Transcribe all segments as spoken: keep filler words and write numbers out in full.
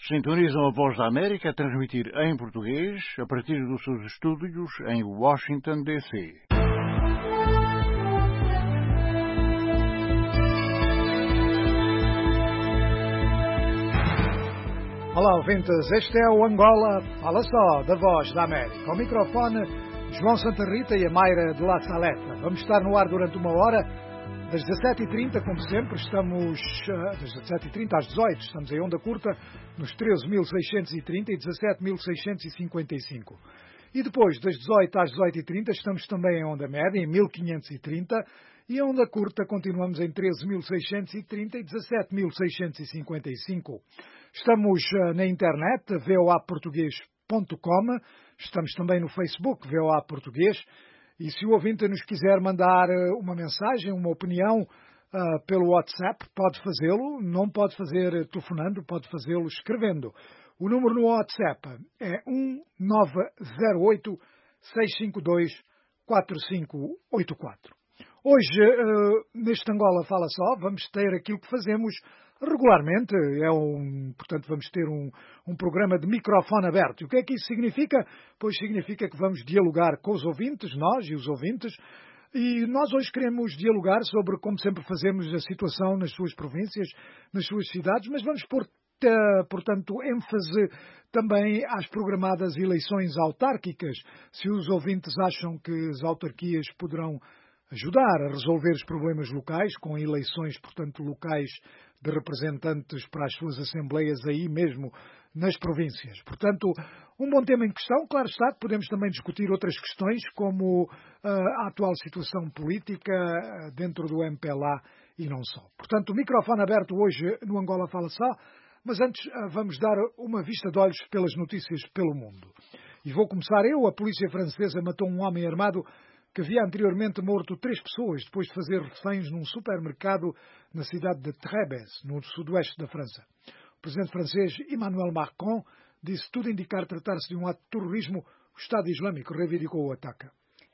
Sintonizam a Voz da América a transmitir em português a partir dos seus estúdios em Washington, D C. Olá, ouvintes. Este é o Angola Fala Só, da Voz da América. Ao microfone, João Santa Rita e a Mayra de La Saleta. Vamos estar no ar durante uma hora. Das dezassete e trinta, como sempre, estamos, das dezassete e trinta às dezoito, estamos em onda curta, nos treze mil seiscentos e trinta e dezassete mil seiscentos e cinquenta e cinco. E depois, das dezoito às dezoito e trinta, estamos também em onda média, em mil quinhentos e trinta, e em onda curta continuamos em treze mil seiscentos e trinta e dezassete mil seiscentos e cinquenta e cinco. Estamos na internet, v o a português ponto com, estamos também no Facebook, V O A Português. E se o ouvinte nos quiser mandar uma mensagem, uma opinião uh, pelo WhatsApp, pode fazê-lo. Não pode fazer telefonando, pode fazê-lo escrevendo. O número no WhatsApp é um nove zero oito, seis cinco dois, quatro cinco oito quatro. Hoje, uh, neste Angola Fala Só, vamos ter aquilo que fazemos regularmente. É um, portanto, vamos ter um, um programa de microfone aberto. E o que é que isso significa? Pois significa que vamos dialogar com os ouvintes, nós e os ouvintes, e nós hoje queremos dialogar sobre, como sempre fazemos, a situação nas suas províncias, nas suas cidades, mas vamos pôr, portanto, ênfase também às programadas eleições autárquicas. Se os ouvintes acham que as autarquias poderão ajudar a resolver os problemas locais, com eleições, portanto, locais de representantes para as suas assembleias aí mesmo nas províncias. Portanto, um bom tema em questão. Claro está que podemos também discutir outras questões, como uh, a atual situação política uh, dentro do M P L A e não só. Portanto, o microfone aberto hoje no Angola Fala Só, mas antes uh, vamos dar uma vista de olhos pelas notícias pelo mundo. E vou começar eu. A polícia francesa matou um homem armado que havia anteriormente morto três pessoas depois de fazer reféns num supermercado na cidade de Trébes, no sudoeste da França. O presidente francês Emmanuel Macron disse tudo indicar tratar-se de um ato de terrorismo. O Estado Islâmico reivindicou o ataque.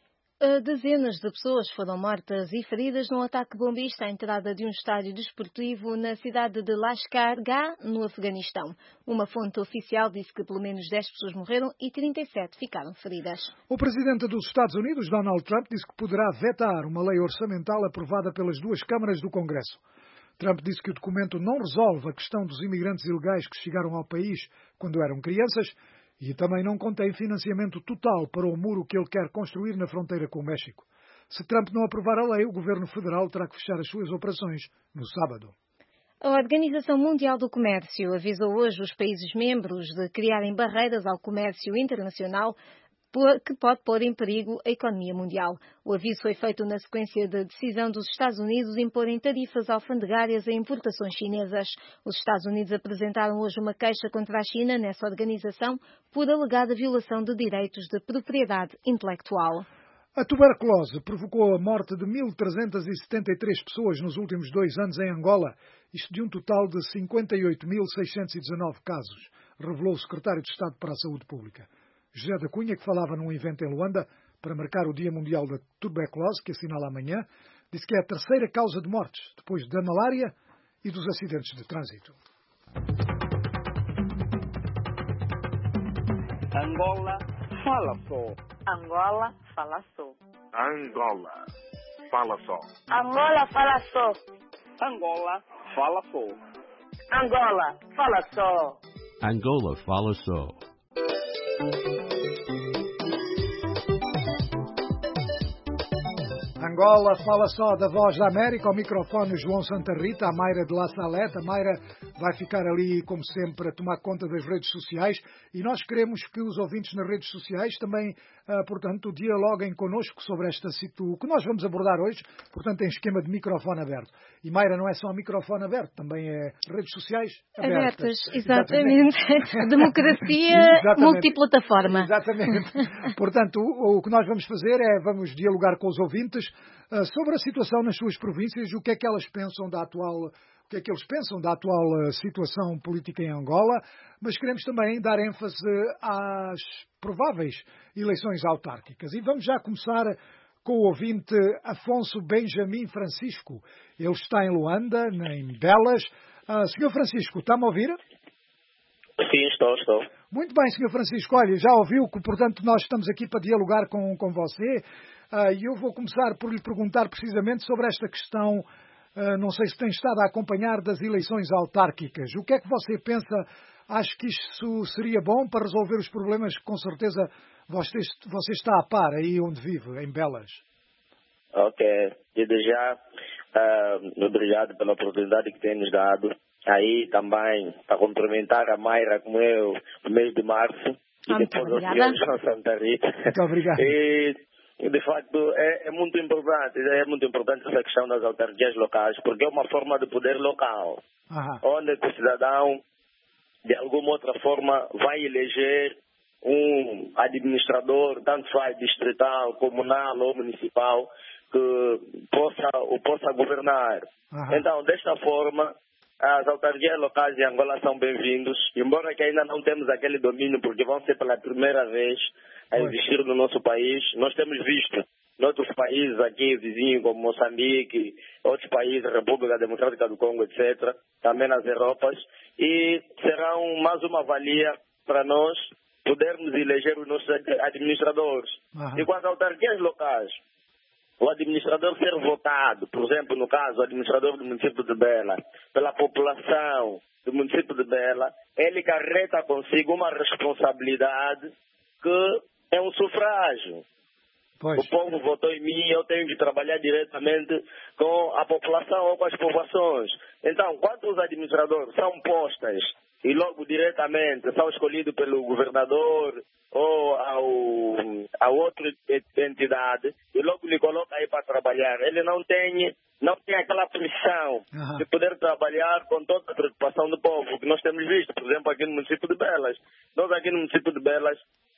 Dezenas de pessoas foram mortas e feridas num ataque bombista à entrada de um estádio desportivo na cidade de Lashkar Gah, no Afeganistão. Uma fonte oficial disse que pelo menos dez pessoas morreram e trinta e sete ficaram feridas. O presidente dos Estados Unidos, Donald Trump, disse que poderá vetar uma lei orçamental aprovada pelas duas câmaras do Congresso. Trump disse que o documento não resolve a questão dos imigrantes ilegais que chegaram ao país quando eram crianças e também não contém financiamento total para o muro que ele quer construir na fronteira com o México. Se Trump não aprovar a lei, o governo federal terá que fechar as suas operações no sábado. A Organização Mundial do Comércio avisou hoje os países membros de criarem barreiras ao comércio internacional que pode pôr em perigo a economia mundial. O aviso foi feito na sequência da decisão dos Estados Unidos de imporem tarifas alfandegárias a importações chinesas. Os Estados Unidos apresentaram hoje uma queixa contra a China nessa organização por alegada violação de direitos de propriedade intelectual. A tuberculose provocou a morte de mil trezentas e setenta e três pessoas nos últimos dois anos em Angola, isto de um total de cinquenta e oito mil seiscentos e dezanove casos, revelou o secretário de Estado para a Saúde Pública. José da Cunha, que falava num evento em Luanda para marcar o Dia Mundial da Tuberculose, que assinala amanhã, disse que é a terceira causa de mortes, depois da malária e dos acidentes de trânsito. Angola Fala Só. Angola Fala Só. Angola Fala Só. Angola Fala Só. Angola Fala Só. Angola Fala Só. Angola Fala Só. Angola Fala Só, da Voz da América, ao microfone João Santa Rita, a Mayra de La Saleta. A Mayra vai ficar ali, como sempre, a tomar conta das redes sociais e nós queremos que os ouvintes nas redes sociais também, uh, portanto, dialoguem connosco sobre esta situação que nós vamos abordar hoje, portanto, em esquema de microfone aberto. E Mayra, não é só microfone aberto, também é redes sociais abertas. Abertas, exatamente. exatamente. Democracia exatamente. Multiplataforma. Exatamente. Portanto, o, o que nós vamos fazer é, vamos dialogar com os ouvintes uh, sobre a situação nas suas províncias, o que é que elas pensam da atual... o que é que eles pensam da atual uh, situação política em Angola, mas queremos também dar ênfase às prováveis eleições autárquicas. E vamos já começar com o ouvinte Afonso Benjamin Francisco. Ele está em Luanda, em Belas. Uh, senhor Francisco, está-me a ouvir? Sim, estou, estou. Muito bem, senhor Francisco. Olha, já ouviu que, portanto, nós estamos aqui para dialogar com, com você. Uh, e eu vou começar por lhe perguntar precisamente sobre esta questão, uh, não sei se tem estado a acompanhar, das eleições autárquicas. O que é que você pensa? Acho que isso seria bom para resolver os problemas que, com certeza, você, você está a par aí onde vive, em Belas. Ok. Desde já, uh, obrigado pela oportunidade que tem nos dado. Aí também, para cumprimentar a Mayra como eu, no mês de março. Ah, e depois o senhor João Santa Rita. Muito obrigado. E, de facto, é, é muito importante, é muito importante essa questão das autarquias locais, porque é uma forma de poder local, Aham. onde o cidadão, de alguma outra forma, vai eleger um administrador, tanto faz distrital, comunal ou municipal, que possa, o possa governar. Aham. Então, desta forma, as autarquias locais de Angola são bem-vindos, embora que ainda não temos aquele domínio, porque vão ser pela primeira vez a existir no nosso país. Nós temos visto em outros países aqui, vizinhos, como Moçambique, outros países, República Democrática do Congo, etcétera, também nas Europas, e será um, mais uma valia para nós podermos eleger os nossos administradores. Aham. E quanto às autarquias locais, o administrador ser votado, por exemplo, no caso, o administrador do município de Bela, pela população do município de Bela, ele carrega consigo uma responsabilidade que é um sufrágio. Pois. O povo votou em mim, eu tenho que trabalhar diretamente com a população ou com as populações. Então, quando os administradores são postas e logo diretamente são escolhidos pelo governador ou ao, a outra entidade e logo lhe coloca aí para trabalhar, ele não tem, não tem aquela pressão Aham. de poder trabalhar com toda a preocupação do povo, que nós temos visto, por exemplo, aqui no município de Belas. Nós aqui no município de Belas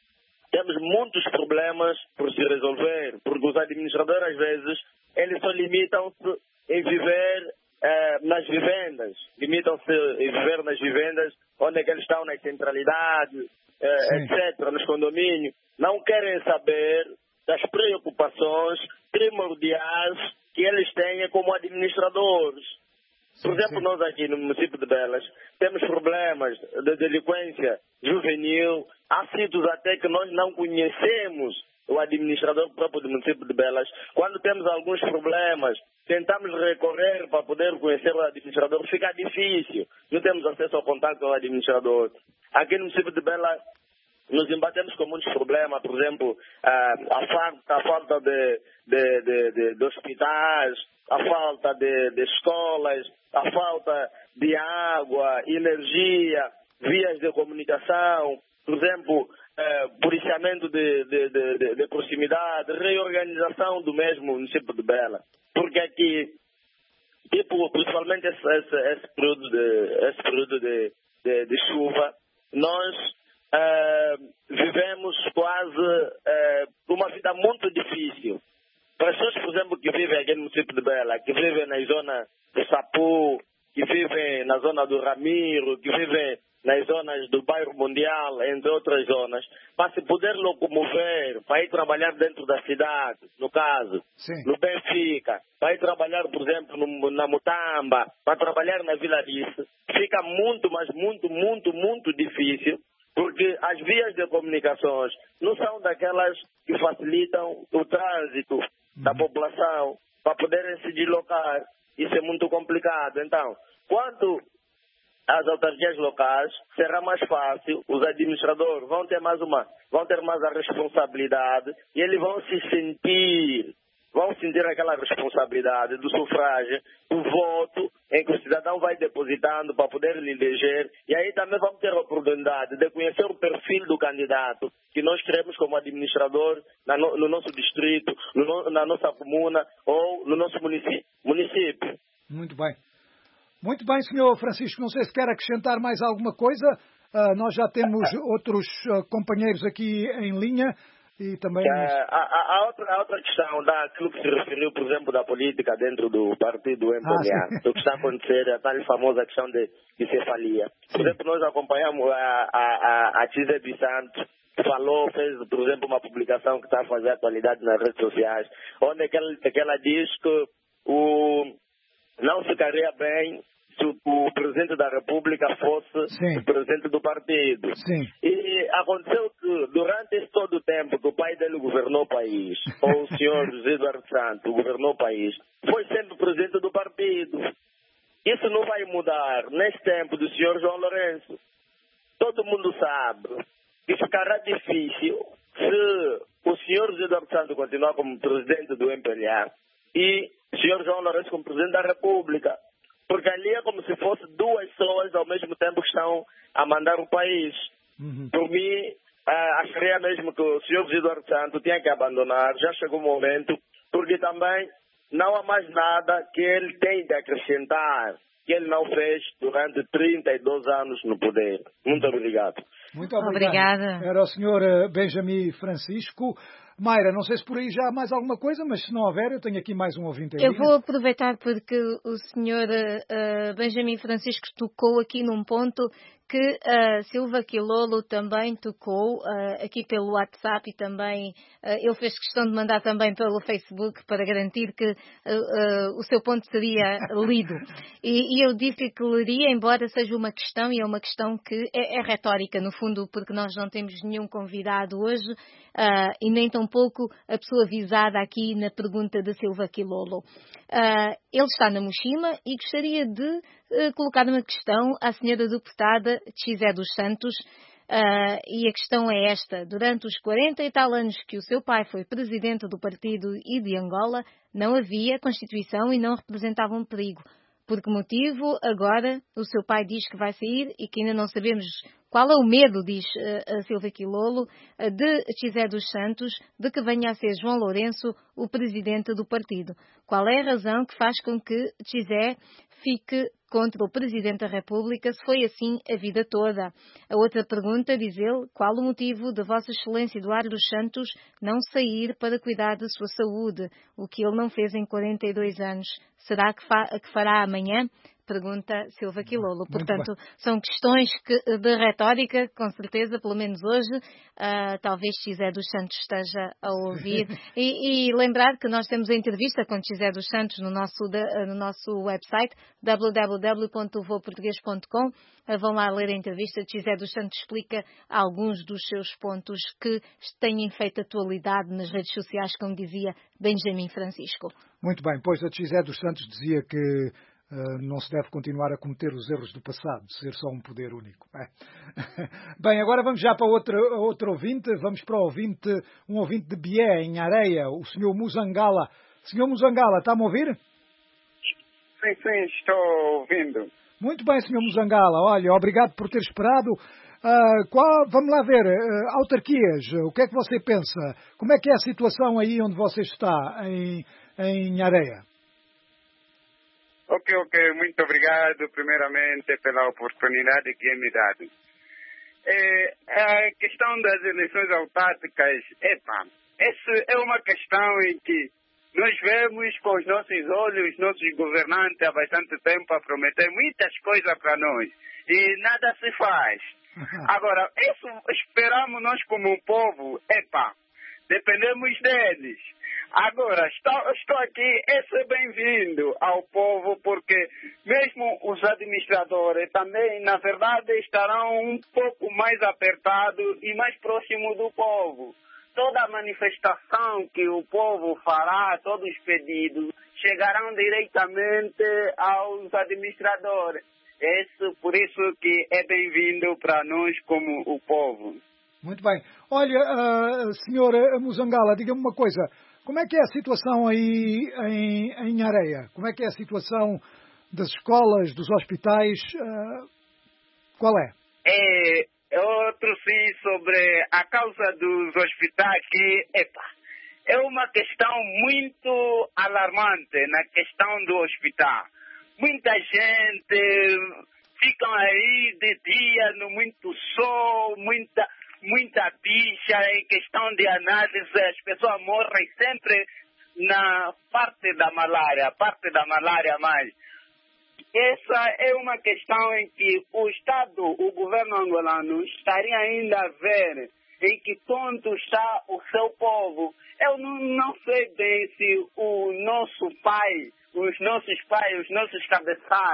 temos muitos problemas por se resolver, porque os administradores, às vezes, eles só limitam-se em viver eh, nas vivendas, limitam-se em viver nas vivendas onde é que eles estão, nas centralidades, eh, etcétera, nos condomínios. Não querem saber das preocupações primordiais que eles têm como administradores. Por exemplo, nós aqui no município de Belas temos problemas de delinquência juvenil. Há sítios até que nós não conhecemos o administrador próprio do município de Belas. Quando temos alguns problemas, tentamos recorrer para poder conhecer o administrador. Fica difícil. Não temos acesso ao contato ao administrador. Aqui no município de Belas, nos embatemos com muitos problemas, por exemplo, a falta, a falta de, de, de, de, de hospitais, a falta de, de escolas, a falta de água, energia, vias de comunicação, por exemplo, eh, policiamento de, de, de, de, de proximidade, reorganização do mesmo município de Bela. Porque aqui, tipo, principalmente esse, esse, esse período, de, esse período de, de, de chuva, nós eh, vivemos quase eh, uma vida muito difícil. Para as pessoas, por exemplo, que vivem aqui no município de Bela, que vivem na zona do Sapu, que vivem na zona do Ramiro, que vivem nas zonas do bairro Mundial, entre outras zonas, para se poder locomover, para ir trabalhar dentro da cidade, no caso, Sim. no Benfica, para ir trabalhar, por exemplo, no, na Mutamba, para trabalhar na Vila Rice, fica muito, mas muito, muito, muito difícil, porque as vias de comunicações não são daquelas que facilitam o trânsito uhum. da população para poderem se deslocar. Isso é muito complicado. Então, quanto às autarquias locais, será mais fácil, os administradores vão ter mais uma, vão ter mais a responsabilidade e eles vão se sentir, vão sentir aquela responsabilidade do sufrágio, do voto, em que o cidadão vai depositando para poder lhe eleger, e aí também vamos ter a oportunidade de conhecer o perfil do candidato que nós queremos como administrador na no, no nosso distrito, no, na nossa comuna ou no nosso município. município. Muito bem. Muito bem, senhor Francisco. Não sei se quer acrescentar mais alguma coisa. Uh, nós já temos outros uh, companheiros aqui em linha e também... Uh, a, a, outra, a outra questão daquilo que se referiu, por exemplo, da política dentro do partido empolhar, ah, do que está a acontecer, a tal famosa questão de, de cefalia. Por sim. exemplo, nós acompanhamos a, a, a, a Tize Santos, que falou, fez, por exemplo, uma publicação que está a fazer atualidade nas redes sociais, onde é que ela, que ela diz que o, não ficaria bem se o Presidente da República fosse Sim. o Presidente do partido. Sim. E aconteceu que durante esse todo o tempo que o pai dele governou o país, ou o senhor José Eduardo Santos governou o país, foi sempre Presidente do partido. Isso não vai mudar nesse tempo do senhor João Lourenço. Todo mundo sabe que ficará difícil se o senhor José Eduardo Santos continuar como Presidente do M P L A e o senhor João Lourenço como Presidente da República. Porque ali é como se fosse duas pessoas ao mesmo tempo que estão a mandar o país. Uhum. Por mim, uh, acharia mesmo que o senhor José Eduardo Santos tinha que abandonar, já chegou o momento, porque também não há mais nada que ele tem de acrescentar, que ele não fez durante trinta e dois anos no poder. Muito obrigado. Muito obrigado. Obrigada. Era o senhor Benjamin Francisco. Mayra, não sei se por aí já há mais alguma coisa, mas se não houver, eu tenho aqui mais um ouvinte em Eu linha. vou aproveitar porque o senhor uh, Benjamin Francisco tocou aqui num ponto que uh, Silva Quilolo também tocou uh, aqui pelo WhatsApp e também uh, ele fez questão de mandar também pelo Facebook para garantir que uh, uh, o seu ponto seria lido. E, e eu disse que leria, embora seja uma questão, e é uma questão que é, é retórica, no fundo, porque nós não temos nenhum convidado hoje uh, e nem tampouco a pessoa visada aqui na pergunta de Silva Quilolo. Uh, ele está na Mochima e gostaria de uh, colocar uma questão à senhora deputada Xizé dos Santos, uh, e a questão é esta: durante os quarenta e tal anos que o seu pai foi presidente do partido e de Angola, não havia Constituição e não representava um perigo. Por que motivo agora o seu pai diz que vai sair e que ainda não sabemos qual é o medo, diz uh, a Silva Quilolo, uh, de Xizé dos Santos, de que venha a ser João Lourenço o presidente do partido? Qual é a razão que faz com que Xizé fique contra o Presidente da República, se foi assim a vida toda? A outra pergunta, diz ele: qual o motivo de Vossa Excelência Eduardo dos Santos não sair para cuidar da sua saúde, o que ele não fez em quarenta e dois anos? Será que, fa- que fará amanhã? Pergunta Silva Quilolo. Portanto, são questões que, de retórica, com certeza, pelo menos hoje, uh, talvez Xizé dos Santos esteja a ouvir. E, e lembrar que nós temos a entrevista com Xizé dos Santos no nosso, de, no nosso website, w w w ponto voa português ponto com. Uh, vão lá ler a entrevista. Xizé dos Santos explica alguns dos seus pontos que têm feito atualidade nas redes sociais, como dizia Benjamin Francisco. Muito bem, pois a Xizé dos Santos dizia que Uh, não se deve continuar a cometer os erros do passado, ser só um poder único. É. Bem, agora vamos já para outro, outro ouvinte, vamos para o ouvinte, um ouvinte de Bié, em Areia, o senhor Muzangala. senhor Muzangala, está-me a ouvir? Sim, sim, estou ouvindo. Muito bem, senhor Muzangala, olha, obrigado por ter esperado. Uh, qual, vamos lá ver, uh, autarquias, o que é que você pensa? Como é que é a situação aí onde você está, em, em Areia? Ok, ok, muito obrigado primeiramente pela oportunidade que é me dado. É, a questão das eleições autárquicas, epa, essa é uma questão em que nós vemos com os nossos olhos, nossos governantes há bastante tempo a prometer muitas coisas para nós e nada se faz. Agora, isso esperamos nós como um povo, epa, dependemos deles. Agora, estou, estou aqui, esse é bem-vindo ao povo, porque mesmo os administradores também, na verdade, estarão um pouco mais apertados e mais próximos do povo. Toda a manifestação que o povo fará, todos os pedidos, chegarão diretamente aos administradores. Esse, por isso que é bem-vindo para nós como o povo. Muito bem. Olha, uh, senhora Muzangala, diga-me uma coisa. Como é que é a situação aí em, em Areia? Como é que é a situação das escolas, dos hospitais? Uh, qual é? É outro sim sobre a causa dos hospitais que, epa, é uma questão muito alarmante na questão do hospital. Muita gente fica aí de dia no muito sol, muita... muita bicha em questão de análise, as pessoas morrem sempre na parte da malária, parte da malária mais. Essa é uma questão em que o Estado, o governo angolano, estaria ainda a ver em que ponto está o seu povo. Eu não, não sei bem se o nosso pai, os nossos pais, os nossos cabeçalhos,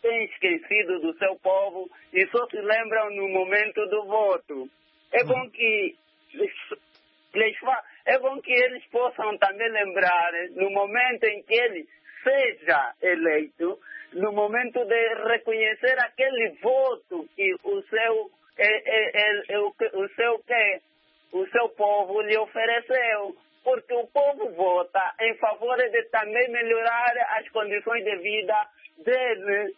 têm esquecido do seu povo e só se lembram no momento do voto. É bom que lhes fa... é bom que eles possam também lembrar no momento em que ele seja eleito, no momento de reconhecer aquele voto que o seu é, é, é, é, o, o seu que o seu povo lhe ofereceu, porque o povo vota em favor de também melhorar as condições de vida dele.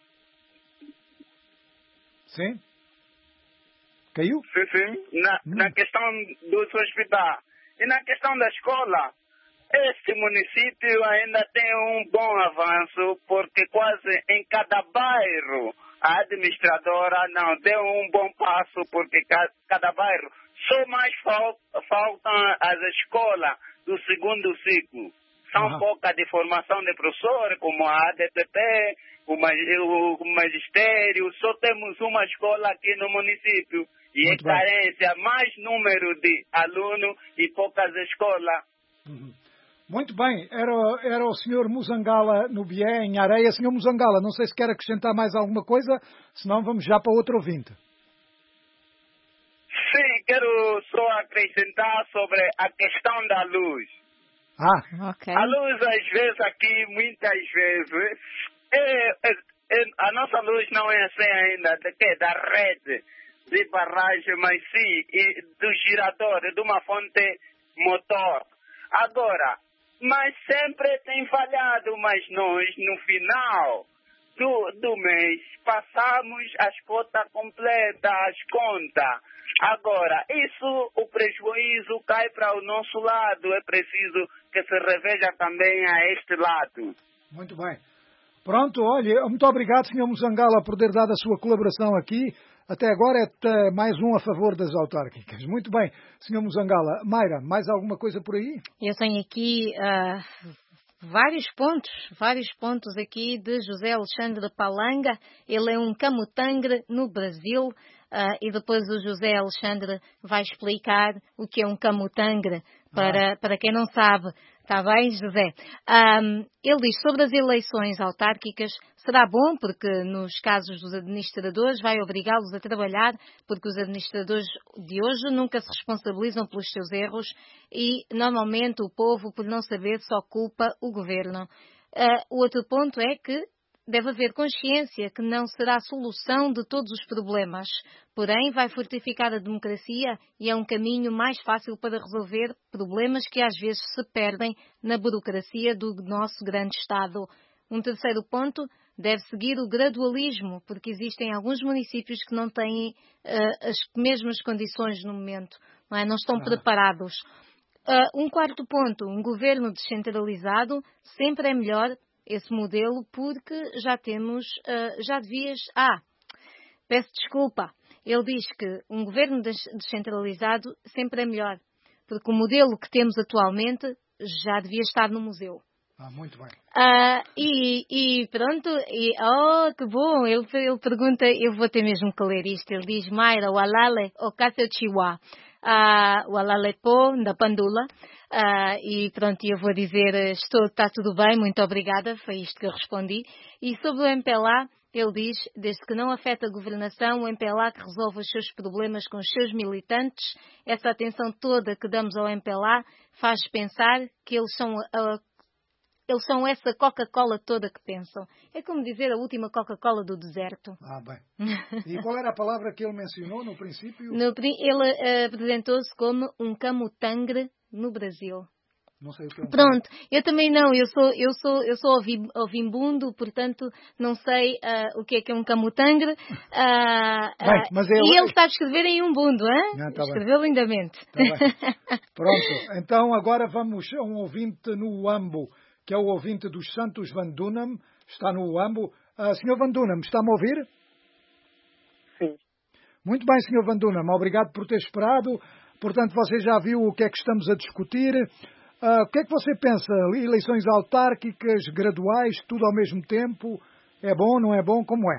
Sim. Caiu? Sim, sim. Na, hum. na questão dos hospitais. E na questão da escola, este município ainda tem um bom avanço, porque quase em cada bairro a administradora não deu um bom passo, porque cada, cada bairro só mais fal, faltam as escolas do segundo ciclo. São uhum. pouca de formação de professores, como a A D P P, o, o magistério. Só temos uma escola aqui no município. E é carência, mais número de alunos e poucas escolas. Uhum. Muito bem. Era, era o senhor Muzangala no Bié, em Areia. senhor Muzangala, não sei se quer acrescentar mais alguma coisa, senão vamos já para outro ouvinte. Sim, quero só acrescentar sobre a questão da luz. Ah, ok. A luz, às vezes, aqui, muitas vezes, é, é, é, a nossa luz não é assim ainda, de que, da rede de barragem, mas sim e do girador, de uma fonte motor. Agora, mas sempre tem falhado, mas nós, no final do, do mês, passamos as cotas completas, as contas. Agora, isso, o prejuízo cai para o nosso lado. É preciso que se reveja também a este lado. Muito bem. Pronto, olha, muito obrigado, senhor Muzangala, por ter dado a sua colaboração aqui. Até agora é mais um a favor das autárquicas. Muito bem, senhor Muzangala. Mayra, mais alguma coisa por aí? Eu tenho aqui uh, vários pontos, vários pontos aqui de José Alexandre Palanga. Ele é um camutangre no Brasil. Uh, e depois o José Alexandre vai explicar o que é um camutangre para, ah. para quem não sabe. Está bem, José? Um, ele diz sobre as eleições autárquicas, será bom porque nos casos dos administradores vai obrigá-los a trabalhar, porque os administradores de hoje nunca se responsabilizam pelos seus erros e normalmente o povo, por não saber, só culpa o governo. Uh, o outro ponto é que deve haver consciência que não será a solução de todos os problemas, porém vai fortificar a democracia e é um caminho mais fácil para resolver problemas que às vezes se perdem na burocracia do nosso grande Estado. Um terceiro ponto, deve seguir o gradualismo, porque existem alguns municípios que não têm uh, as mesmas condições no momento, não é? Não estão ah. preparados. Uh, um quarto ponto, um governo descentralizado sempre é melhor esse modelo, porque já temos, uh, já devias... Ah, peço desculpa. Ele diz que um governo descentralizado sempre é melhor, porque o modelo que temos atualmente já devia estar no museu. Ah, muito bem. Uh, e, e pronto, e, oh, que bom, ele, ele pergunta, eu vou ter mesmo que ler isto, ele diz, Mayra, o alale, o Cássio Chihuá, uh, o alale pô, da Pandula. Uh, e pronto, eu vou dizer, estou, está tudo bem, muito obrigada, foi isto que eu respondi. E sobre o M P L A, ele diz, desde que não afeta a governação, o M P L A que resolve os seus problemas com os seus militantes, essa atenção toda que damos ao M P L A faz pensar que eles são, uh, eles são essa Coca-Cola toda que pensam. É como dizer a última Coca-Cola do deserto. Ah, bem. E qual era a palavra que ele mencionou no princípio? No, ele uh, apresentou-se como um camutangre no Brasil. Não sei o que é um Pronto, eu também não, eu sou, eu sou, eu sou ovimbundo, portanto não sei uh, o que é que é um camutangre. Uh, bem, mas é... E ele sabe escrever em umbundo, hein? Não, tá escreveu bem. Lindamente. Tá bem. Pronto, então agora vamos a um ouvinte no Uambo, que é o ouvinte dos Santos Van Dunham, está no Uambo. Uh, senhor Van Dunham, está-me a ouvir? Sim. Muito bem, senhor Van Dunham, obrigado por ter esperado. Portanto, você já viu o que é que estamos a discutir. Uh, o que é que você pensa? Eleições autárquicas, graduais, tudo ao mesmo tempo? É bom, não é bom? Como é?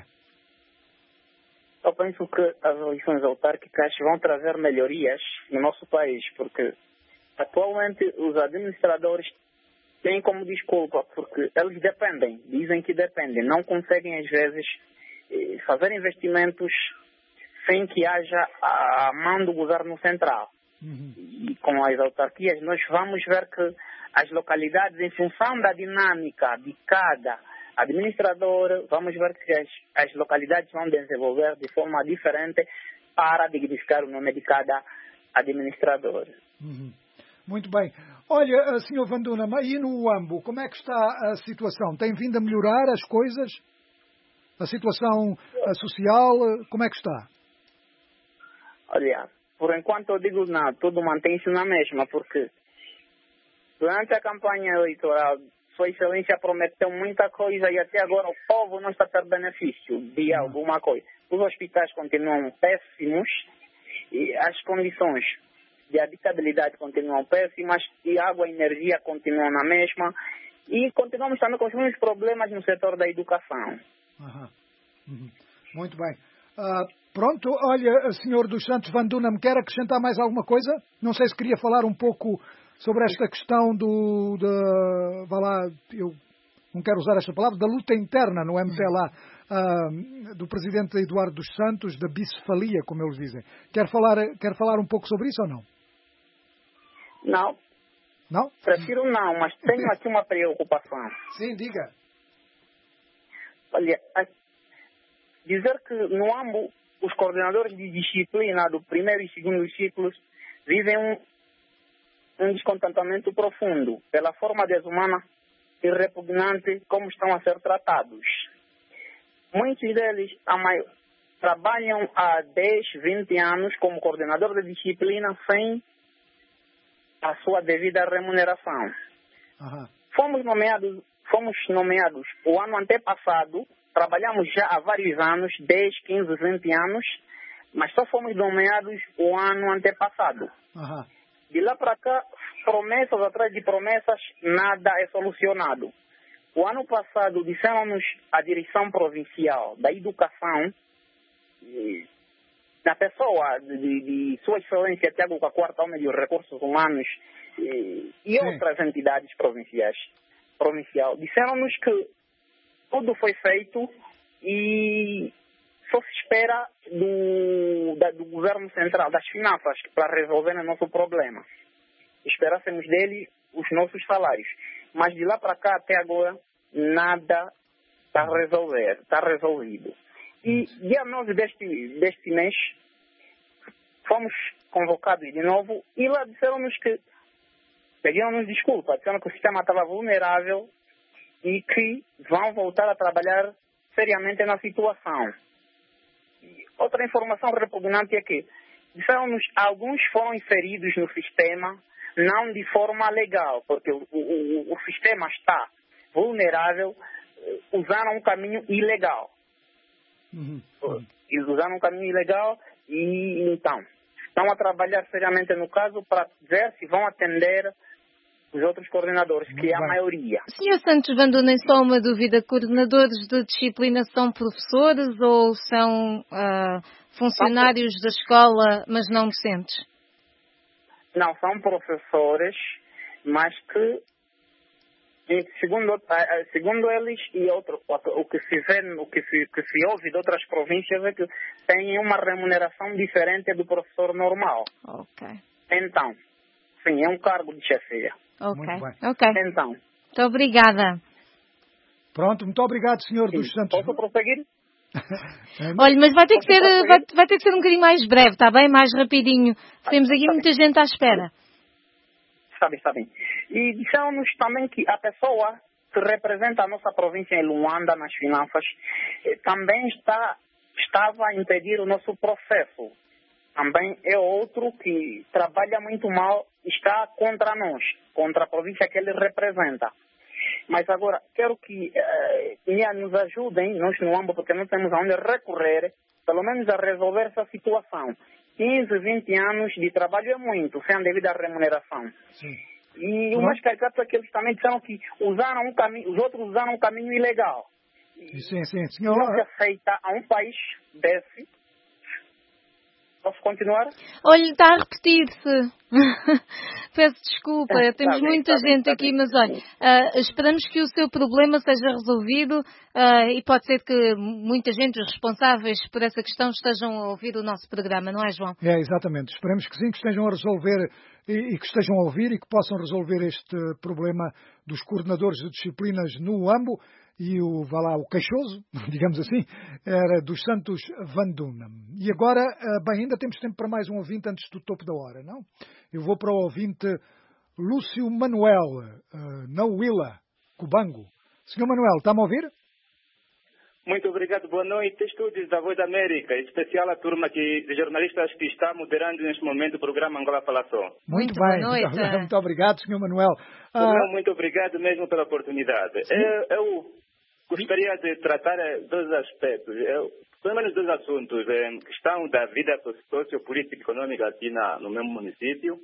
Eu penso que as eleições autárquicas vão trazer melhorias no nosso país, porque atualmente os administradores têm como desculpa, porque eles dependem, dizem que dependem, não conseguem às vezes eh, fazer investimentos sem que haja a mão do governo central. Uhum. E com as autarquias nós vamos ver que as localidades, em função da dinâmica de cada administrador, vamos ver que as, as localidades vão desenvolver de forma diferente para dignificar o nome de cada administrador. Uhum. Muito bem. Olha, senhor Vanduna, aí no Uambo, como é que está a situação? Tem vindo a melhorar as coisas? A situação social, como é que está? Olha, por enquanto eu digo não, tudo mantém-se na mesma, porque durante a campanha eleitoral, Sua Excelência prometeu muita coisa e até agora o povo não está a ter benefício de uhum. alguma coisa. Os hospitais continuam péssimos e as condições de habitabilidade continuam péssimas e água e energia continuam na mesma e continuamos também com os mesmos problemas no setor da educação. Uhum. Uhum. Muito bem. Uh, pronto, olha, senhor dos Santos Vanduna, me quer acrescentar mais alguma coisa? Não sei se queria falar um pouco sobre esta questão do, de, vá lá, eu não quero usar esta palavra, da luta interna no M P L A, uh, do presidente Eduardo dos Santos, da bicefalia, como eles dizem. Quer falar, quer falar um pouco sobre isso ou não? Não. Não? Prefiro não, mas tenho aqui uma preocupação. Sim, diga. Olha, dizer que no AMBO os coordenadores de disciplina do primeiro e segundo ciclos vivem um, um descontentamento profundo pela forma desumana e repugnante como estão a ser tratados. Muitos deles a maior, trabalham há dez, vinte anos como coordenador de disciplina sem a sua devida remuneração. Uhum. Fomos nomeados, fomos nomeados o ano antepassado, trabalhamos já há vários anos, dez, quinze, vinte anos, mas só fomos nomeados o ano antepassado. Uhum. De lá para cá, promessas atrás de promessas, nada é solucionado. O ano passado, disseram-nos a direção provincial da educação, na pessoa de, de Sua Excelência Tiago Caquarta, homem de recursos humanos, e, e outras entidades provinciais, provincial, disseram-nos que tudo foi feito e só se espera do, da, do governo central, das finanças, para resolver o nosso problema. Esperássemos dele os nossos salários. Mas de lá para cá, até agora, nada está resolver, está resolvido. E dia nove deste, deste mês, fomos convocados de novo e lá disseram-nos que, pediram-nos desculpa, disseram que o sistema estava vulnerável e que vão voltar a trabalhar seriamente na situação. E outra informação repugnante é que disseram-nos que alguns foram inseridos no sistema, não de forma legal, porque o, o, o sistema está vulnerável, usaram um caminho ilegal. Uhum. Eles usaram um caminho ilegal e, então, estão a trabalhar seriamente no caso para ver se vão atender os outros coordenadores, que é a maioria. senhor Santos Vanduna, só uma dúvida. Coordenadores de disciplina são professores ou são uh, funcionários da escola, mas não docentes? Não, são professores, mas que, segundo, segundo eles, e outro, o que se vê, o que se, que se ouve de outras províncias é que têm uma remuneração diferente do professor normal. Ok. Então, sim, é um cargo de chefia. Ok, ok. Então. Muito obrigada. Pronto, muito obrigado, senhor Sim. dos Santos. Posso prosseguir? Olha, mas vai ter, que ser, vai, vai ter que ser um bocadinho mais breve, está bem? Mais rapidinho. Temos aqui está muita bem. gente à espera. Está bem, está bem. E disseram-nos também que a pessoa que representa a nossa província em Luanda nas finanças também está, estava a impedir o nosso processo. Também é outro que trabalha muito mal, está contra nós, contra a província que ele representa. Mas agora, quero que eh, nos ajudem, nós no AMBO, porque não temos aonde recorrer, pelo menos a resolver essa situação. quinze, vinte anos de trabalho é muito, sem a devida remuneração. Sim. E o mais caricato é que eles também disseram que usaram um caminho, os outros usaram um caminho ilegal. Sim, sim, senhor. Não se aceita a um país desse. Posso continuar? Olha, está a repetir-se. Peço desculpa, Ah, temos tá bem, muita tá bem, gente tá aqui, bem. mas olha, ah, esperamos que o seu problema seja resolvido ah, e pode ser que muita gente, os responsáveis por essa questão, estejam a ouvir o nosso programa, não é, João? É, exatamente. Esperemos que sim, que estejam a resolver e, e que estejam a ouvir e que possam resolver este problema dos coordenadores de disciplinas no AMBO e o, vá lá, o queixoso, digamos assim, era dos Santos Van Dunham. E agora, bem, ainda temos tempo para mais um ouvinte antes do topo da hora, não? Eu vou para o ouvinte Lúcio Manuel, na Huila, Cubango. senhor Manuel, está-me a ouvir? Muito obrigado, boa noite. Estúdios da Voz da América, em especial a turma que, de jornalistas que está moderando neste momento o programa Angola Fala Só. Muito, Muito bem, boa noite. muito, muito obrigado, senhor Manuel. Ah, Não, muito obrigado mesmo pela oportunidade. Eu, eu gostaria de tratar dois aspectos, eu, pelo menos dois assuntos. A questão da vida sociopolítica e econômica aqui na, no meu município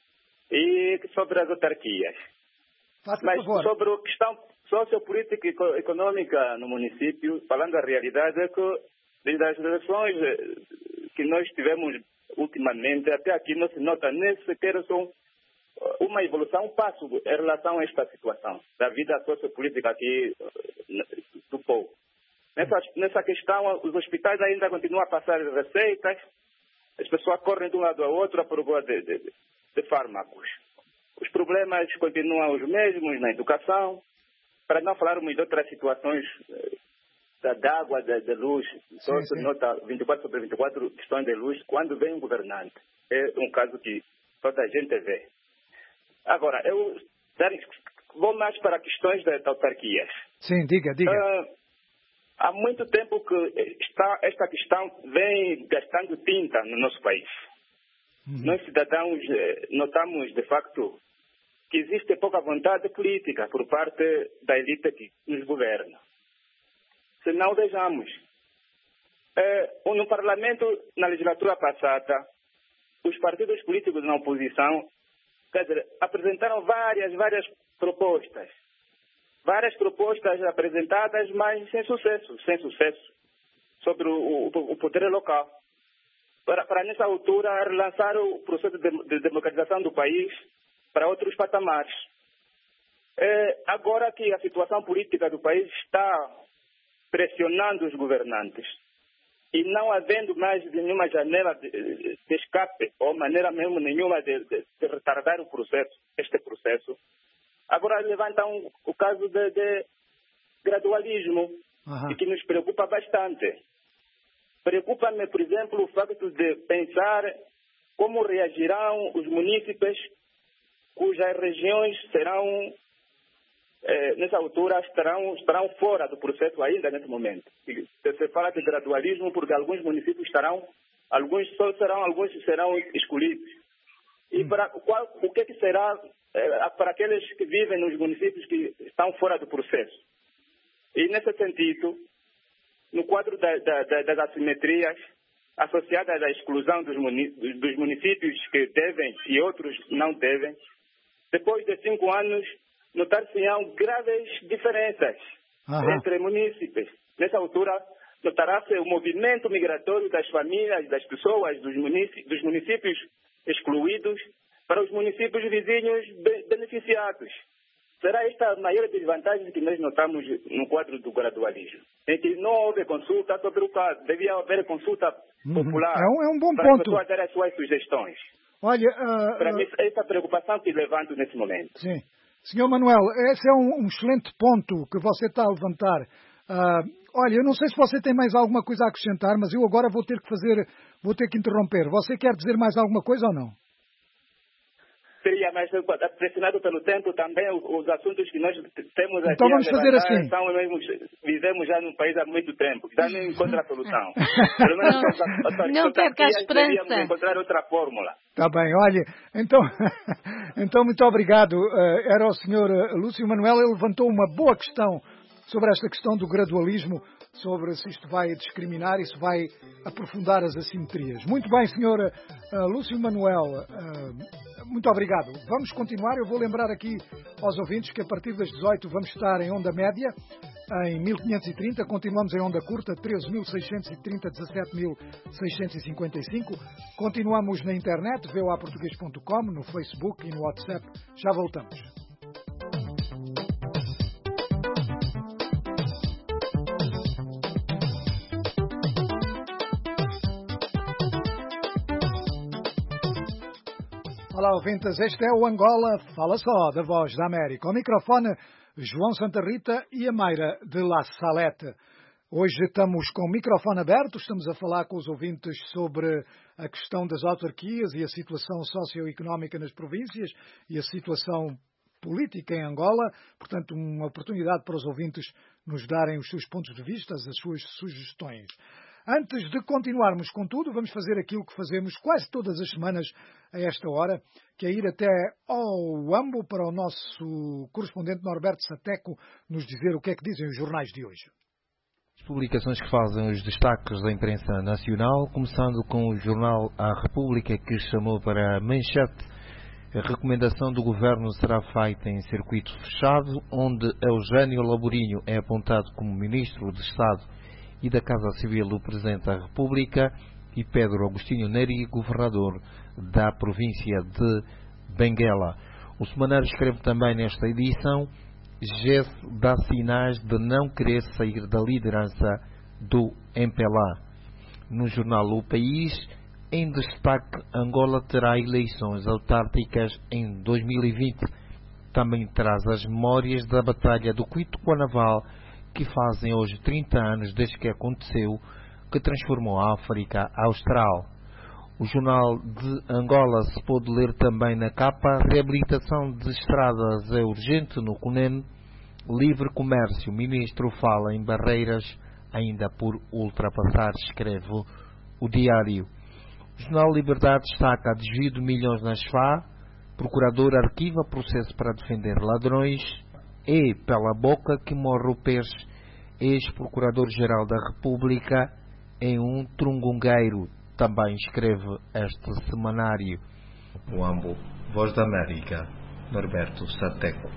e sobre as autarquias. Faça Mas favor. sobre a questão sociopolítica e econômica no município, falando a realidade, é que desde as eleições que nós tivemos ultimamente, até aqui não se nota nem sequer uma evolução, um passo em relação a esta situação da vida sociopolítica aqui do povo. Nessa, nessa questão, os hospitais ainda continuam a passar receitas, as pessoas correm de um lado ao outro à procura de, de, de fármacos. Os problemas continuam os mesmos na educação, para não falarmos de outras situações da, da água, da, da luz. Só se nota vinte e quatro sobre vinte e quatro questões de luz quando vem um governante. É um caso que toda a gente vê. Agora, eu vou mais para questões das autarquias. Sim, diga, diga. Uh, há muito tempo que está, esta questão vem gastando tinta no nosso país. Uhum. Nós, cidadãos, notamos, de facto, que existe pouca vontade política por parte da elite que nos governa. Se não vejamos, eh, no Parlamento, na legislatura passada, os partidos políticos na oposição, quer dizer, apresentaram várias, várias propostas. Várias propostas apresentadas, mas sem sucesso, sem sucesso, sobre o, o, o poder local. Para, para, nessa altura, relançar o processo de, de democratização do país para outros patamares. É, agora que a situação política do país está pressionando os governantes e não havendo mais nenhuma janela de, de escape ou maneira mesmo nenhuma de, de, de retardar o processo, este processo, agora levantam o caso de, de gradualismo, uhum. e que nos preocupa bastante. Preocupa-me, por exemplo, o facto de pensar como reagirão os munícipes cujas regiões serão, eh, nessa altura, estarão, estarão fora do processo ainda nesse momento. E se fala de gradualismo porque alguns municípios estarão, alguns só serão, alguns serão escolhidos. E para, qual, o que, que será eh, para aqueles que vivem nos municípios que estão fora do processo? E nesse sentido, no quadro da, da, da, das assimetrias associadas à exclusão dos, muni, dos municípios que devem e outros não devem, depois de cinco anos, notar-se-ão graves diferenças Aham. entre munícipes. Nessa altura, notará-se o movimento migratório das famílias, das pessoas, dos municípios, dos municípios excluídos para os municípios vizinhos beneficiados. Será esta a maior desvantagem que nós notamos no quadro do gradualismo, em que não houve consulta sobre o caso. Devia haver consulta popular é um, é um bom para ponto. as pessoas darem as suas sugestões. Olha, uh, para mim, essa preocupação que levanto nesse momento. Sim. senhor Manuel, esse é um, um excelente ponto que você está a levantar. Uh, olha, eu não sei se você tem mais alguma coisa a acrescentar, mas eu agora vou ter que fazer, vou ter que interromper. Você quer dizer mais alguma coisa ou não? Seria, mas pressionado pelo tempo também, os assuntos que nós temos aqui então vamos a fazer assim. São mesmo, vivemos já num país há muito tempo, que já não encontra a solução. Pelo menos não, as, as, não perca a esperança. Devíamos encontrar outra fórmula. Está bem, olha, então, então muito obrigado. Era o senhor Lúcio Manuel, ele levantou uma boa questão sobre esta questão do gradualismo, sobre se isto vai discriminar e se vai aprofundar as assimetrias. Muito bem, senhor uh, Lúcio Manuel, uh, muito obrigado. Vamos continuar. Eu vou lembrar aqui aos ouvintes que a partir das dezoito vamos estar em onda média em mil quinhentos e trinta, continuamos em onda curta, treze mil seiscentos e trinta, dezassete mil seiscentos e cinquenta e cinco. Continuamos na internet, v o a português ponto com, no Facebook e no WhatsApp. Já voltamos. Olá, ouvintes, este é o Angola Fala Só, da Voz da América. Ao microfone, João Santa Rita e a Mayra de La Salete. Hoje estamos com o microfone aberto, estamos a falar com os ouvintes sobre a questão das autarquias e a situação socioeconómica nas províncias e a situação política em Angola. Portanto, uma oportunidade para os ouvintes nos darem os seus pontos de vista, as suas sugestões. Antes de continuarmos com tudo, vamos fazer aquilo que fazemos quase todas as semanas a esta hora, que é ir até ao Ambo para o nosso correspondente Norberto Sateco nos dizer o que é que dizem os jornais de hoje. As publicações que fazem os destaques da imprensa nacional, começando com o jornal A República, que chamou para manchete: a recomendação do governo será feita em circuito fechado, onde Eugênio Laborinho é apontado como ministro de Estado e da Casa Civil do Presidente da República, e Pedro Agostinho Neri, governador da província de Benguela. O semanário escreve também nesta edição: G E S dá sinais de não querer sair da liderança do M P L A. No jornal O País, em destaque, Angola terá eleições autárquicas em dois mil e vinte. Também traz as memórias da Batalha do Cuito-Cuanaval, que fazem hoje trinta anos desde que aconteceu, que transformou a África Austral. O jornal de Angola se pôde ler também na capa: reabilitação de estradas é urgente no Cunene, livre comércio, ministro fala em barreiras ainda por ultrapassar, escreve o diário. O jornal Liberdade destaca desvio de milhões na S F A, procurador arquiva processo para defender ladrões, e pela boca que morre o peixe, ex-procurador-geral da República em um trungungueiro, também escreve este semanário. O Ambo, Voz da América, Norberto Sateco.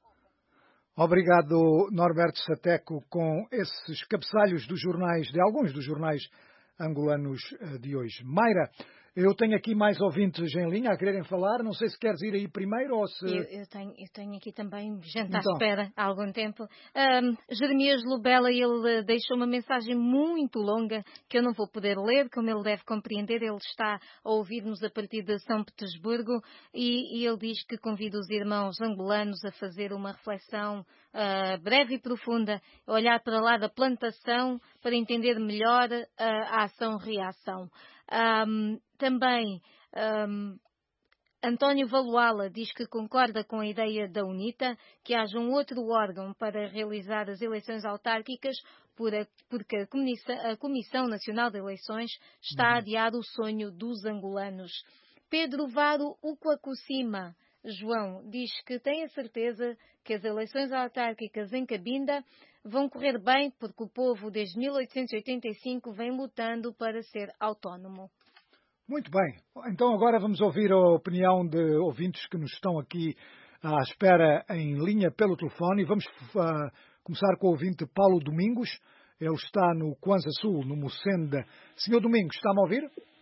Obrigado, Norberto Sateco, com esses cabeçalhos dos jornais, de alguns dos jornais angolanos de hoje. Mayra, eu tenho aqui mais ouvintes em linha a quererem falar. Não sei se queres ir aí primeiro ou se... Eu, eu, tenho, eu tenho aqui também gente à então. espera há algum tempo. Um, Jeremias Lubela, ele deixou uma mensagem muito longa que eu não vou poder ler, como ele deve compreender. Ele está a ouvir-nos a partir de São Petersburgo e, e ele diz que convida os irmãos angolanos a fazer uma reflexão uh, breve e profunda, a olhar para lá da plantação para entender melhor uh, a ação-reação. Um, também um, António Valuala diz que concorda com a ideia da UNITA, que haja um outro órgão para realizar as eleições autárquicas, porque a Comissão, a Comissão Nacional de Eleições está a adiar o sonho dos angolanos. Pedro Varo Uquacucima, João, diz que tem a certeza que as eleições autárquicas em Cabinda vão correr bem, porque o povo desde mil oitocentos e oitenta e cinco vem lutando para ser autónomo. Muito bem. Então agora vamos ouvir a opinião de ouvintes que nos estão aqui à espera em linha pelo telefone. E vamos uh, começar com o ouvinte Paulo Domingos. Ele está no Kwanza Sul, no Mocenda. Senhor Domingos, está-me a ouvir?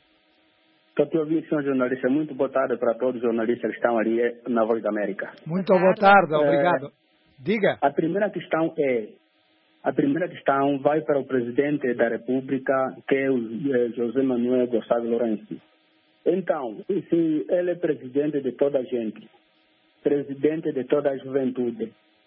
Estou a ouvir, senhor jornalista. Muito boa tarde para todos os jornalistas que estão ali na Voz da América. Muito boa tarde, obrigado. É, Diga. A primeira questão é, a primeira questão vai para o presidente da República, que é o José Manuel Gonçalves Lourenço. Então, se ele é presidente de toda a gente, presidente de toda a juventude,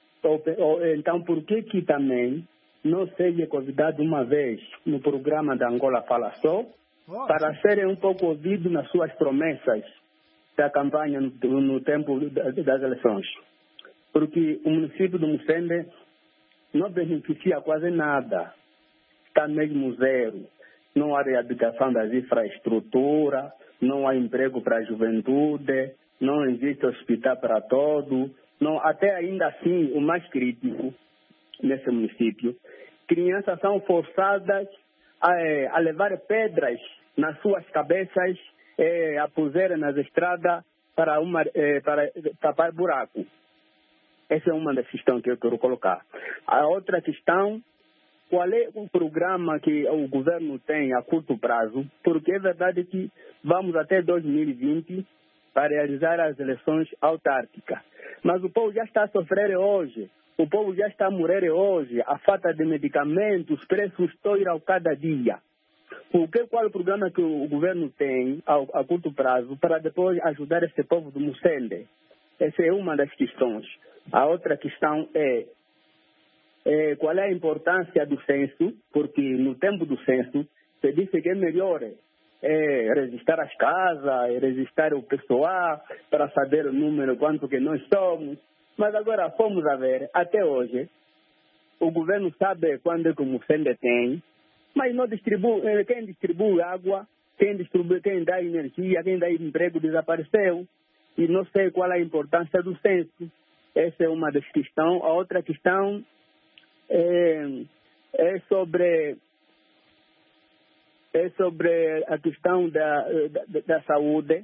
então por que que também não seja convidado uma vez no programa da Angola Fala Só, para serem um pouco ouvidos nas suas promessas da campanha no, no tempo das eleições? Porque o município do Mocende não beneficia quase nada, está mesmo zero. Não há reabilitação das infraestruturas, não há emprego para a juventude, não existe hospital para todos, não, até ainda assim, o mais crítico nesse município, crianças são forçadas a, a levar pedras nas suas cabeças, é, a puserem nas estradas para, uma, é, para tapar buraco. Essa é uma das questões que eu quero colocar. A outra questão, qual é o programa que o governo tem a curto prazo? Porque é verdade que vamos até dois mil e vinte para realizar as eleições autárquicas. Mas o povo já está a sofrer hoje. O povo já está a morrer hoje. A falta de medicamentos, os preços estouram cada dia. Porque qual é o programa que o governo tem ao, a curto prazo para depois ajudar esse povo do Mucende? Essa é uma das questões. A outra questão é, é qual é a importância do censo, porque no tempo do censo se disse que é melhor é, registrar as casas, registrar o pessoal para saber o número, quanto que nós somos. Mas agora fomos a ver, até hoje, o governo sabe quando é que o Mucende tem, mas não distribui, quem distribui água, quem distribui, quem dá energia, quem dá emprego desapareceu. E não sei qual é a importância do censo. Essa é uma das questões. A outra questão é, é sobre é sobre a questão da, da, da saúde,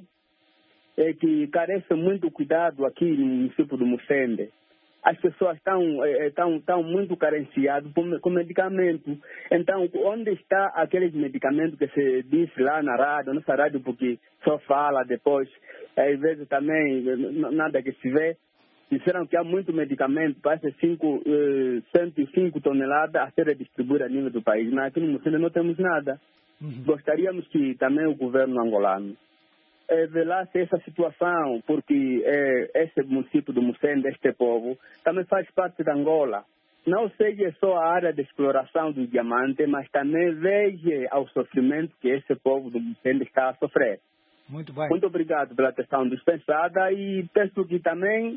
é que carece muito cuidado aqui no município do Mucende. As pessoas estão, estão, estão muito carenciadas com, com medicamentos. Então, onde está aqueles medicamentos que se diz lá na rádio, nessa rádio, porque só fala depois, às vezes também nada que se vê. Disseram que há muito medicamento, parece cinco, eh, cento e cinco toneladas a ser distribuído a nível do país. Mas aqui no Mucende não temos nada. Uhum. Gostaríamos que também o governo angolano É, velasse essa situação, porque é, esse município do Mucende, este povo, também faz parte da Angola. Não seja só a área de exploração do diamante, mas também veja ao sofrimento que esse povo do Mucende está a sofrer. Muito bem. Muito obrigado pela atenção dispensada e peço que também,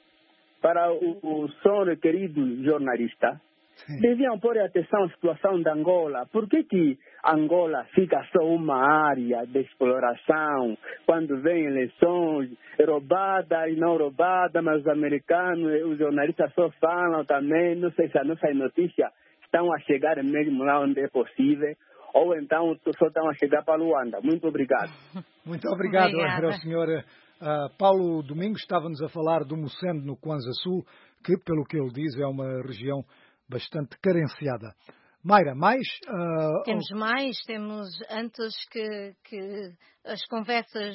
para o, o senhor querido jornalista, Sim. deviam pôr atenção à situação da Angola. Por que que Angola fica só uma área de exploração? Quando vem eleições, roubada e não roubada, mas os americanos, os jornalistas só falam também, não sei se as nossas notícias estão a chegar mesmo lá onde é possível, ou então só estão a chegar para Luanda. Muito obrigado. Muito obrigado, era o senhor uh, Paulo Domingos, estava-nos a falar do Mucende no Kwanza Sul, que, pelo que ele diz, é uma região bastante carenciada. Mayra, mais? Uh, temos oh... mais, temos antes que, que as conversas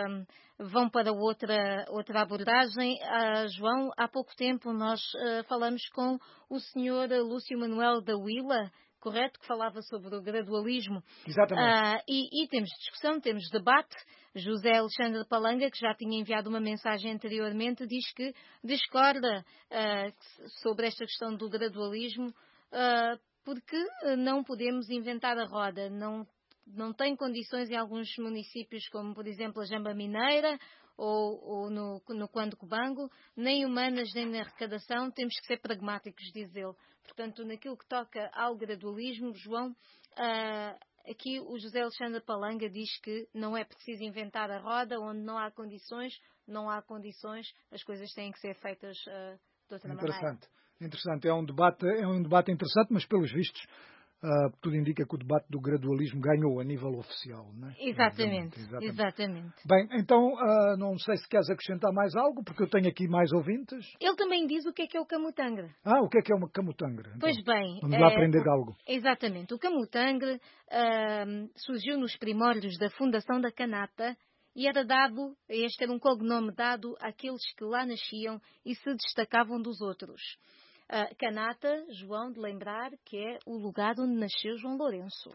uh, vão para outra, outra abordagem. Uh, João, há pouco tempo nós uh, falamos com o senhor Lúcio Manuel da Willa, correto? Que falava sobre o gradualismo. Exatamente. Uh, e, e temos discussão, temos debate. José Alexandre Palanga, que já tinha enviado uma mensagem anteriormente, diz que discorda uh, sobre esta questão do gradualismo, uh, porque não podemos inventar a roda. Não, não tem condições em alguns municípios, como por exemplo a Jamba Mineira ou, ou no, no Quando Cubango, nem humanas nem na arrecadação, temos que ser pragmáticos, diz ele. Portanto, naquilo que toca ao gradualismo, João, uh, aqui o José Alexandre Palanga diz que não é preciso inventar a roda, onde não há condições, não há condições, as coisas têm que ser feitas uh, de outra interessante, maneira. Interessante, é um debate, é um debate interessante, mas pelos vistos uh, tudo indica que o debate do gradualismo ganhou a nível oficial, não é? Exatamente, exatamente. exatamente. Bem, então uh, não sei se queres acrescentar mais algo, porque eu tenho aqui mais ouvintes. Ele também diz o que é que é o camutangre. Ah, o que é que é uma camutangre? Então, pois bem. Vamos lá é, aprender algo. Exatamente. O camutangre uh, surgiu nos primórdios da fundação da Canata e era dado, este era um cognome dado àqueles que lá nasciam e se destacavam dos outros. Uh, Canata, João, de lembrar que é o lugar onde nasceu João Lourenço.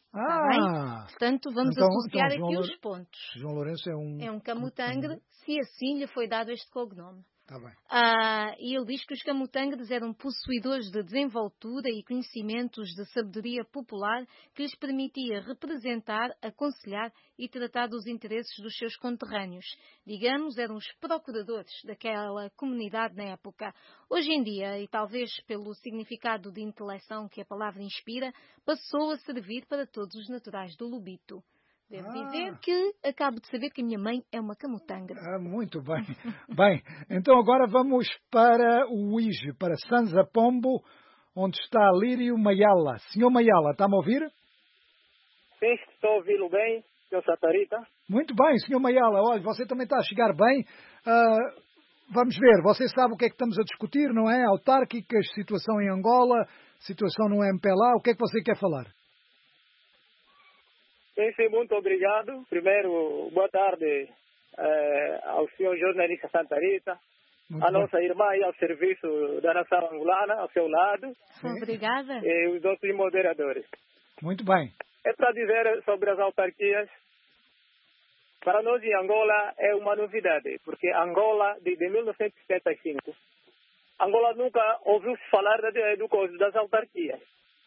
Ah! Portanto, vamos então, associar então, aqui João os pontos. João Lourenço é um... É um camutangre, se assim lhe foi dado este cognome. Tá bem. Ah, e ele diz que os camutangres eram possuidores de desenvoltura e conhecimentos de sabedoria popular que lhes permitia representar, aconselhar e tratar dos interesses dos seus conterrâneos. Digamos, eram os procuradores daquela comunidade na época. Hoje em dia, e talvez pelo significado de intelecção que a palavra inspira, passou a servir para todos os naturais do Lubito. Devo ah. dizer que acabo de saber que a minha mãe é uma camutangra. Ah, muito bem. Bem, então agora vamos para o Uíge, para Sanza Pombo, onde está Lírio Mayala. Senhor Mayala, está-me a ouvir? Sim, estou a ouvi-lo bem, senhor Satarita. Muito bem, senhor Mayala. Olha, você também está a chegar bem. Uh, vamos ver, você sabe o que é que estamos a discutir, não é? Autárquicas, situação em Angola, situação no M P L A, o que é que você quer falar? Sim, sim, muito obrigado. Primeiro, boa tarde eh, ao senhor jornalista Santa Rita, muito a bom. Nossa irmã aí ao serviço da nação angolana, ao seu lado. Sim. Obrigada. E os outros moderadores. Muito bem. É para dizer sobre as autarquias, para nós em Angola é uma novidade, porque Angola, desde mil novecentos e setenta e cinco, Angola nunca ouviu se falar de, do, das autarquias.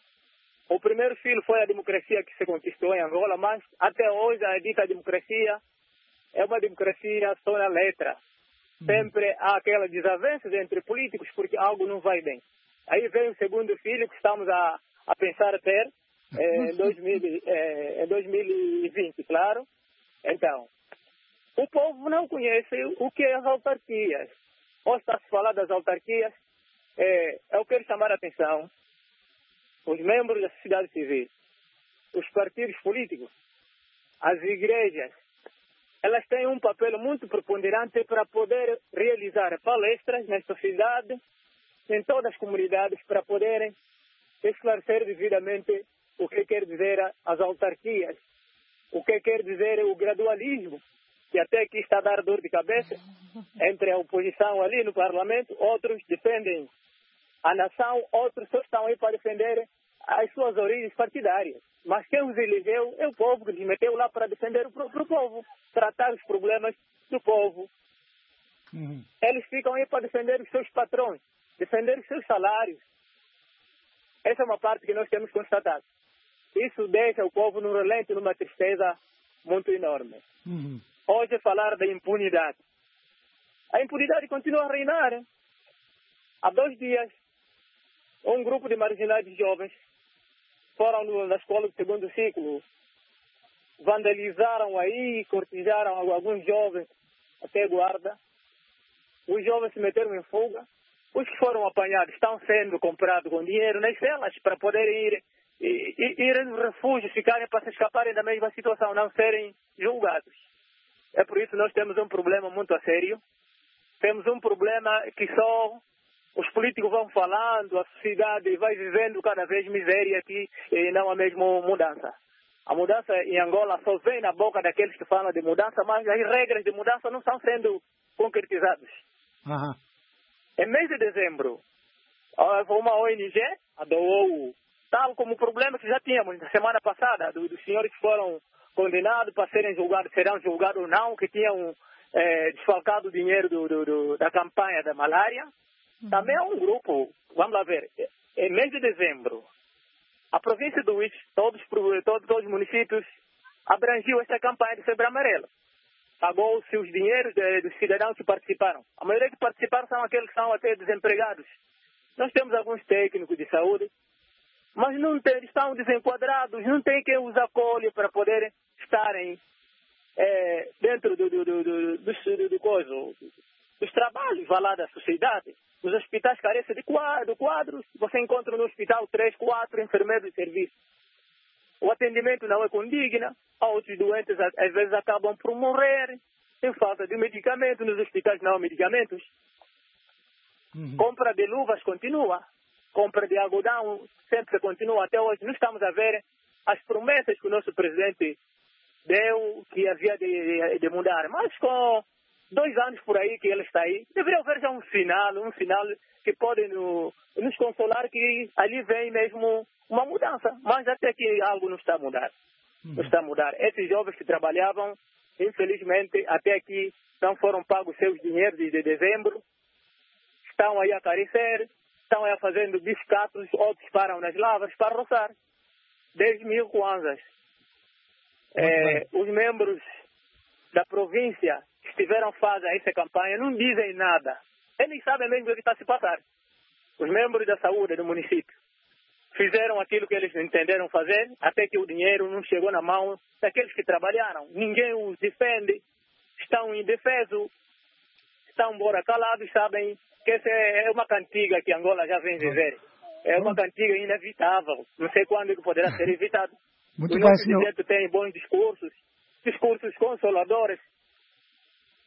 O primeiro filho foi a democracia que se conquistou em Angola, mas até hoje a dita democracia é uma democracia só na letra. Hum. Sempre há aquelas desavenças entre políticos porque algo não vai bem. Aí vem o segundo filho que estamos a, a pensar ter é, em, dois mil, é, em dois mil e vinte, claro. Então, o povo não conhece o que é as autarquias. Hoje está-se a falar das autarquias. É, eu quero chamar a atenção os membros da sociedade civil, os partidos políticos, as igrejas. Elas têm um papel muito preponderante para poder realizar palestras na sociedade, em todas as comunidades, para poderem esclarecer devidamente o que quer dizer as autarquias, o que quer dizer o gradualismo, que até aqui está a dar dor de cabeça entre a oposição ali no parlamento. Outros defendem a nação, outros só estão aí para defender as suas origens partidárias. Mas quem os elegeu é o povo, que lhes meteu lá para defender o próprio povo, tratar os problemas do povo. Uhum. Eles ficam aí para defender os seus patrões, defender os seus salários. Essa é uma parte que nós temos constatado. Isso deixa o povo num relento, numa tristeza muito enorme. Uhum. Hoje falar da impunidade. A impunidade continua a reinar. Hein? Há dois dias, um grupo de marginais jovens foram no, na escola do segundo ciclo, vandalizaram aí, cortejaram alguns jovens até guarda. Os jovens se meteram em fuga. Os que foram apanhados estão sendo comprados com dinheiro nas celas para poderem ir, ir, ir no refúgio, ficarem para se escaparem da mesma situação, não serem julgados. É por isso que nós temos um problema muito a sério. Temos um problema que só os políticos vão falando, a sociedade vai vivendo cada vez miséria aqui e não a mesma mudança. A mudança em Angola só vem na boca daqueles que falam de mudança, mas as regras de mudança não estão sendo concretizadas. Uhum. Em mês de dezembro, uma O N G doou, tal como o problema que já tínhamos na semana passada, do, dos senhores que foram condenados para serem julgados, serão julgados ou não, que tinham é, desfalcado o dinheiro do, do, do, da campanha da malária. Uhum. Também é um grupo, vamos lá ver, em mês de dezembro, a província do Uísque, todos, todos, todos os municípios, abrangiu esta campanha de febre amarela. Pagou-se os dinheiros de, dos cidadãos que participaram. A maioria que participaram são aqueles que são até desempregados. Nós temos alguns técnicos de saúde, mas não tem, estão desenquadrados, não tem quem os acolhe para poderem estarem é, dentro do, do, do, do, do, do, do coisa, dos trabalhos, vá lá, da sociedade. Os hospitais carecem de quadros, quadros. Você encontra no hospital três, quatro enfermeiros de serviço. O atendimento não é condigno. Outros doentes às vezes acabam por morrer em falta de medicamento. Nos hospitais não há medicamentos. Uhum. Compra de luvas continua. Compra de algodão sempre continua. Até hoje não estamos a ver as promessas que o nosso presidente deu, que havia de, de mudar. Mas com dois anos por aí que ele está aí, deveria haver já um sinal, um sinal que pode no, nos consolar que ali vem mesmo uma mudança. Mas até que algo não está a mudar. Uhum. Não está a mudar. Esses jovens que trabalhavam, infelizmente, até aqui não foram pagos seus dinheiros de, de dezembro. Estão aí a carecer, estão aí fazendo biscatos, outros param nas lavras para roçar. dez mil kwanzas. É, os membros da província que estiveram fazendo essa campanha não dizem nada. Eles sabem mesmo o que está a se passar. Os membros da saúde do município fizeram aquilo que eles entenderam fazer, até que o dinheiro não chegou na mão daqueles que trabalharam. Ninguém os defende, estão indefesos, estão embora calados, sabem que essa é uma cantiga que Angola já vem viver. É uma cantiga inevitável. Não sei quando que poderá ser evitado. Muito o bem, nosso senhor. presidente tem bons discursos, discursos consoladores.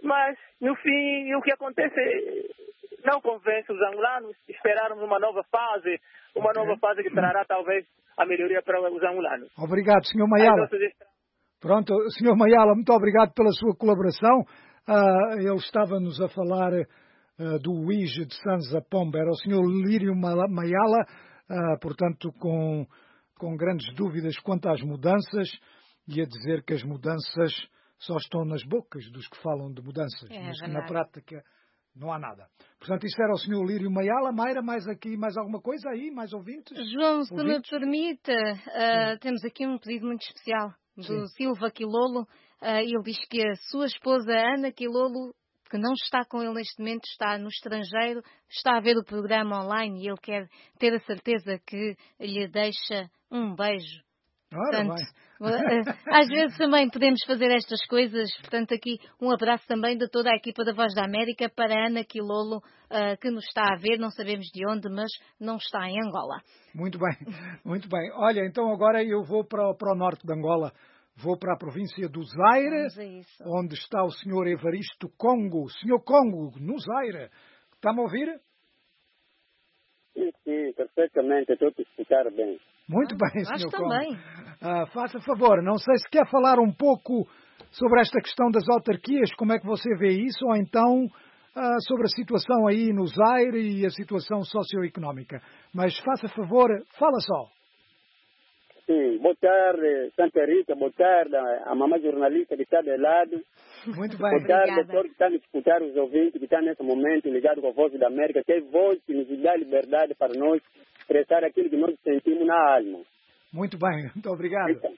Mas, no fim, o que acontece não convence os angolanos. Esperaram uma nova fase, uma okay. nova fase que trará talvez a melhoria para os angolanos. Obrigado, senhor Mayala. Pronto, senhor Mayala, muito obrigado pela sua colaboração. Uh, ele estava-nos a falar uh, do U I G de Sanza Pomba. Era o senhor Lírio Mayala, uh, portanto, com, com grandes dúvidas quanto às mudanças e a dizer que as mudanças só estão nas bocas dos que falam de mudanças, é, mas que na prática não há nada. Portanto, isto era o senhor Lírio Mayala. Mayra, mais aqui, mais alguma coisa aí? Mais ouvintes? João, se ouvintes? me permite, uh, temos aqui um pedido muito especial do Sim. Silva Quilolo. Uh, ele diz que a sua esposa Ana Quilolo, que não está com ele neste momento, está no estrangeiro, está a ver o programa online e ele quer ter a certeza que lhe deixa um beijo. Ora, portanto, às vezes também podemos fazer estas coisas. Portanto, aqui um abraço também de toda a equipa da Voz da América para a Ana Quilolo, uh, que nos está a ver, não sabemos de onde, mas não está em Angola. Muito bem, muito bem. Olha, então agora eu vou para, para o norte de Angola. Vou para a província do Zaire, onde está o senhor Evaristo Congo. Senhor Congo, no Zaire. Está-me a ouvir? Sim, sim, perfeitamente. Estou a escutar bem. Muito ah, bem, senhor Congo. Também. Ah, faça favor, não sei se quer falar um pouco sobre esta questão das autarquias, como é que você vê isso, ou então ah, sobre a situação aí no Zaire e a situação socioeconómica. Mas faça favor, fala só. Sim, boa tarde, Santa Rita, boa tarde, a mamãe jornalista que está de lado. Muito bem. Boa tarde, doutor, que está a escutar, os ouvintes que estão nesse momento ligados com a Voz da América, que é voz que nos dá liberdade para nós expressar aquilo que nós sentimos na alma. Muito bem, muito obrigado. Então,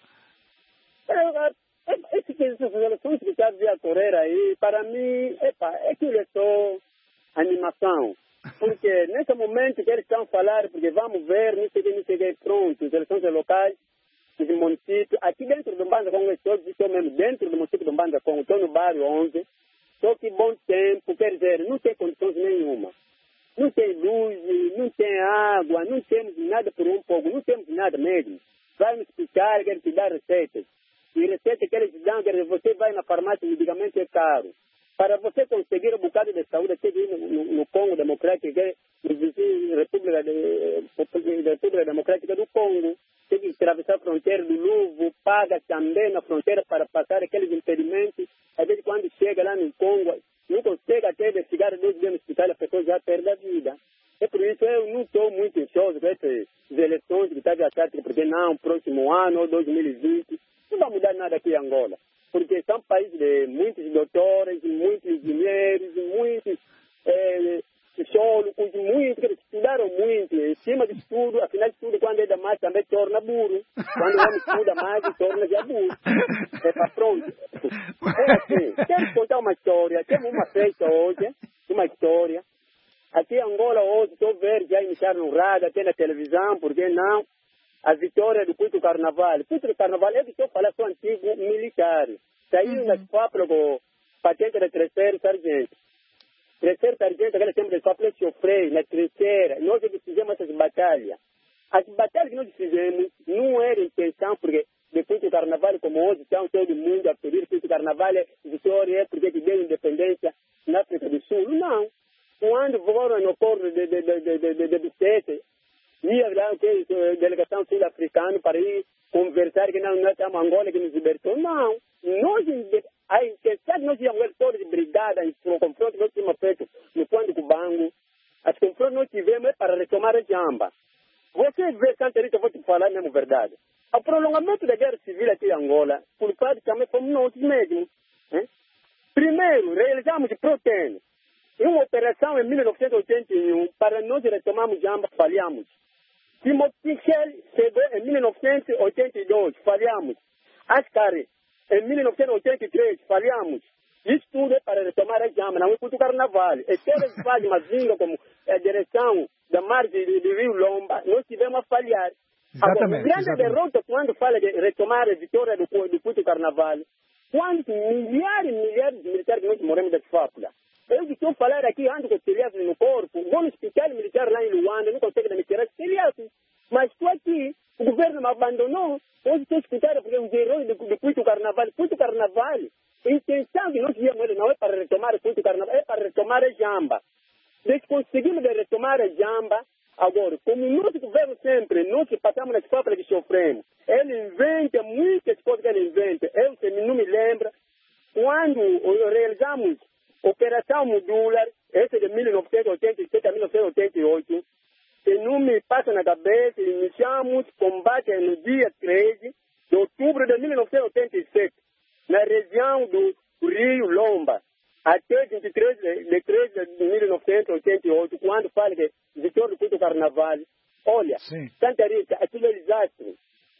essas resoluções que está a correr aí, para mim, epa, aquilo é só animação. Porque nesse momento que eles estão a falar, porque vamos ver, não sei o que, não sei o que, pronto, as eleições locais, os municípios, aqui dentro do Mbanza Congo, estou, estou mesmo dentro do município do Mbanza Congo, estou no bairro onze, só que bom tempo, quer dizer, não tem condições nenhuma. Não tem luz, não tem água, não temos nada por um pouco, não temos nada mesmo. Vai no hospital, quer te dar receitas. E receita que eles dão, quer dizer, você vai na farmácia, o medicamento é caro. Para você conseguir um bocado de saúde aqui no, no, no Congo Democrático, no vizinho República, de, República Democrática do Congo, tem que atravessar a fronteira do Luvo, paga também na fronteira para passar aqueles impedimentos. Às vezes, quando chega lá no Congo, não consegue até investigar dois dias no hospital, a pessoa já perde a vida. É por isso que eu não estou muito ansioso com essas eleições que está a porque não, próximo ano, ou dois mil e vinte, não vai mudar nada aqui em Angola. Porque são países de muitos doutores, muitos engenheiros, muitos é, sociólogos, muitos que estudaram muito. Em cima de tudo, afinal de tudo, quando é da mais também torna burro. Quando o homem estuda mais, torna já burro. É para pronto. É assim, quero contar uma história. Temos uma festa hoje, uma história. Aqui em Angola hoje, estou vendo já iniciar no rádio, até na televisão, porque não? A vitória do Puito Carnaval. Puito Carnaval é que estou falando, sou antigo militar. Saiu uhum. nas fábricas com patente de terceiro sargento. Terceiro sargento, aquele tempo de fábrica de sofrer, na terceira. Nós é que fizemos essas batalhas. As batalhas que nós fizemos não era intenção, porque depois do Carnaval, como hoje, estão todo mundo a pedir que o Carnaval é vitória, é porque deu independência na África do Sul. Não. Quando foram no corpo de, de, de, de, de, de, de Bicete, ia lá que a delegação sul-africana para ir conversar que não, não estamos Angola que nos libertou. Não. Nós, a intenção de nós íamos todos de brigada, no confronto que nós tínhamos feito no Fundo do Cubango, as confrontos que nós tivemos é para retomar a jamba. Você vê, Santarita, eu vou te falar mesmo a verdade. O prolongamento da guerra civil aqui em Angola, culpado também fomos nós mesmos. Hein? Primeiro, realizamos proteína. Em uma operação em mil novecentos e oitenta e um, para nós retomarmos jamba, falhamos. Timothy Michel chegou em mil novecentos e oitenta e dois, falhamos. Ascari, em mil novecentos e oitenta e três, falhamos. Isso tudo é para retomar a jamba, não é para o Carnaval. E se eles fazem uma vinga como a direção da margem do Rio Lomba, nós tivemos a falhar. Agora, a grande derrota, quando fala de retomar a vitória do, do Puto Carnaval, quando milhares e milhares de militares que nós moramos da fábula. Eu que estou a falar aqui, ando com telhaços no corpo, vou no hospital militar lá em Luanda, não consigo me tirar telhaços. Mas estou aqui, o governo me abandonou. Hoje estou escutando porque os heróis do, do Puto Carnaval, Puto Carnaval, A intenção que nós viemos não é para retomar o culto do carnaval, é para retomar a jamba. Desde que conseguimos retomar a jamba, agora, como nós governo sempre, nós que passamos nas próprias que sofremos, ele inventa muitas coisas que ele inventa. Eu se não me lembro, quando realizamos Operação Modular, esse de mil novecentos e oitenta e sete a mil novecentos e oitenta e oito, se não me passa na cabeça, iniciamos combate no dia treze de outubro de mil novecentos e oitenta e sete, na região do Rio Lomba, até vinte e três de treze de mil novecentos e oitenta e oito, quando fala de Vitória do Culto Carnaval. Olha, Sim. Santa Rita, aquilo é desastre.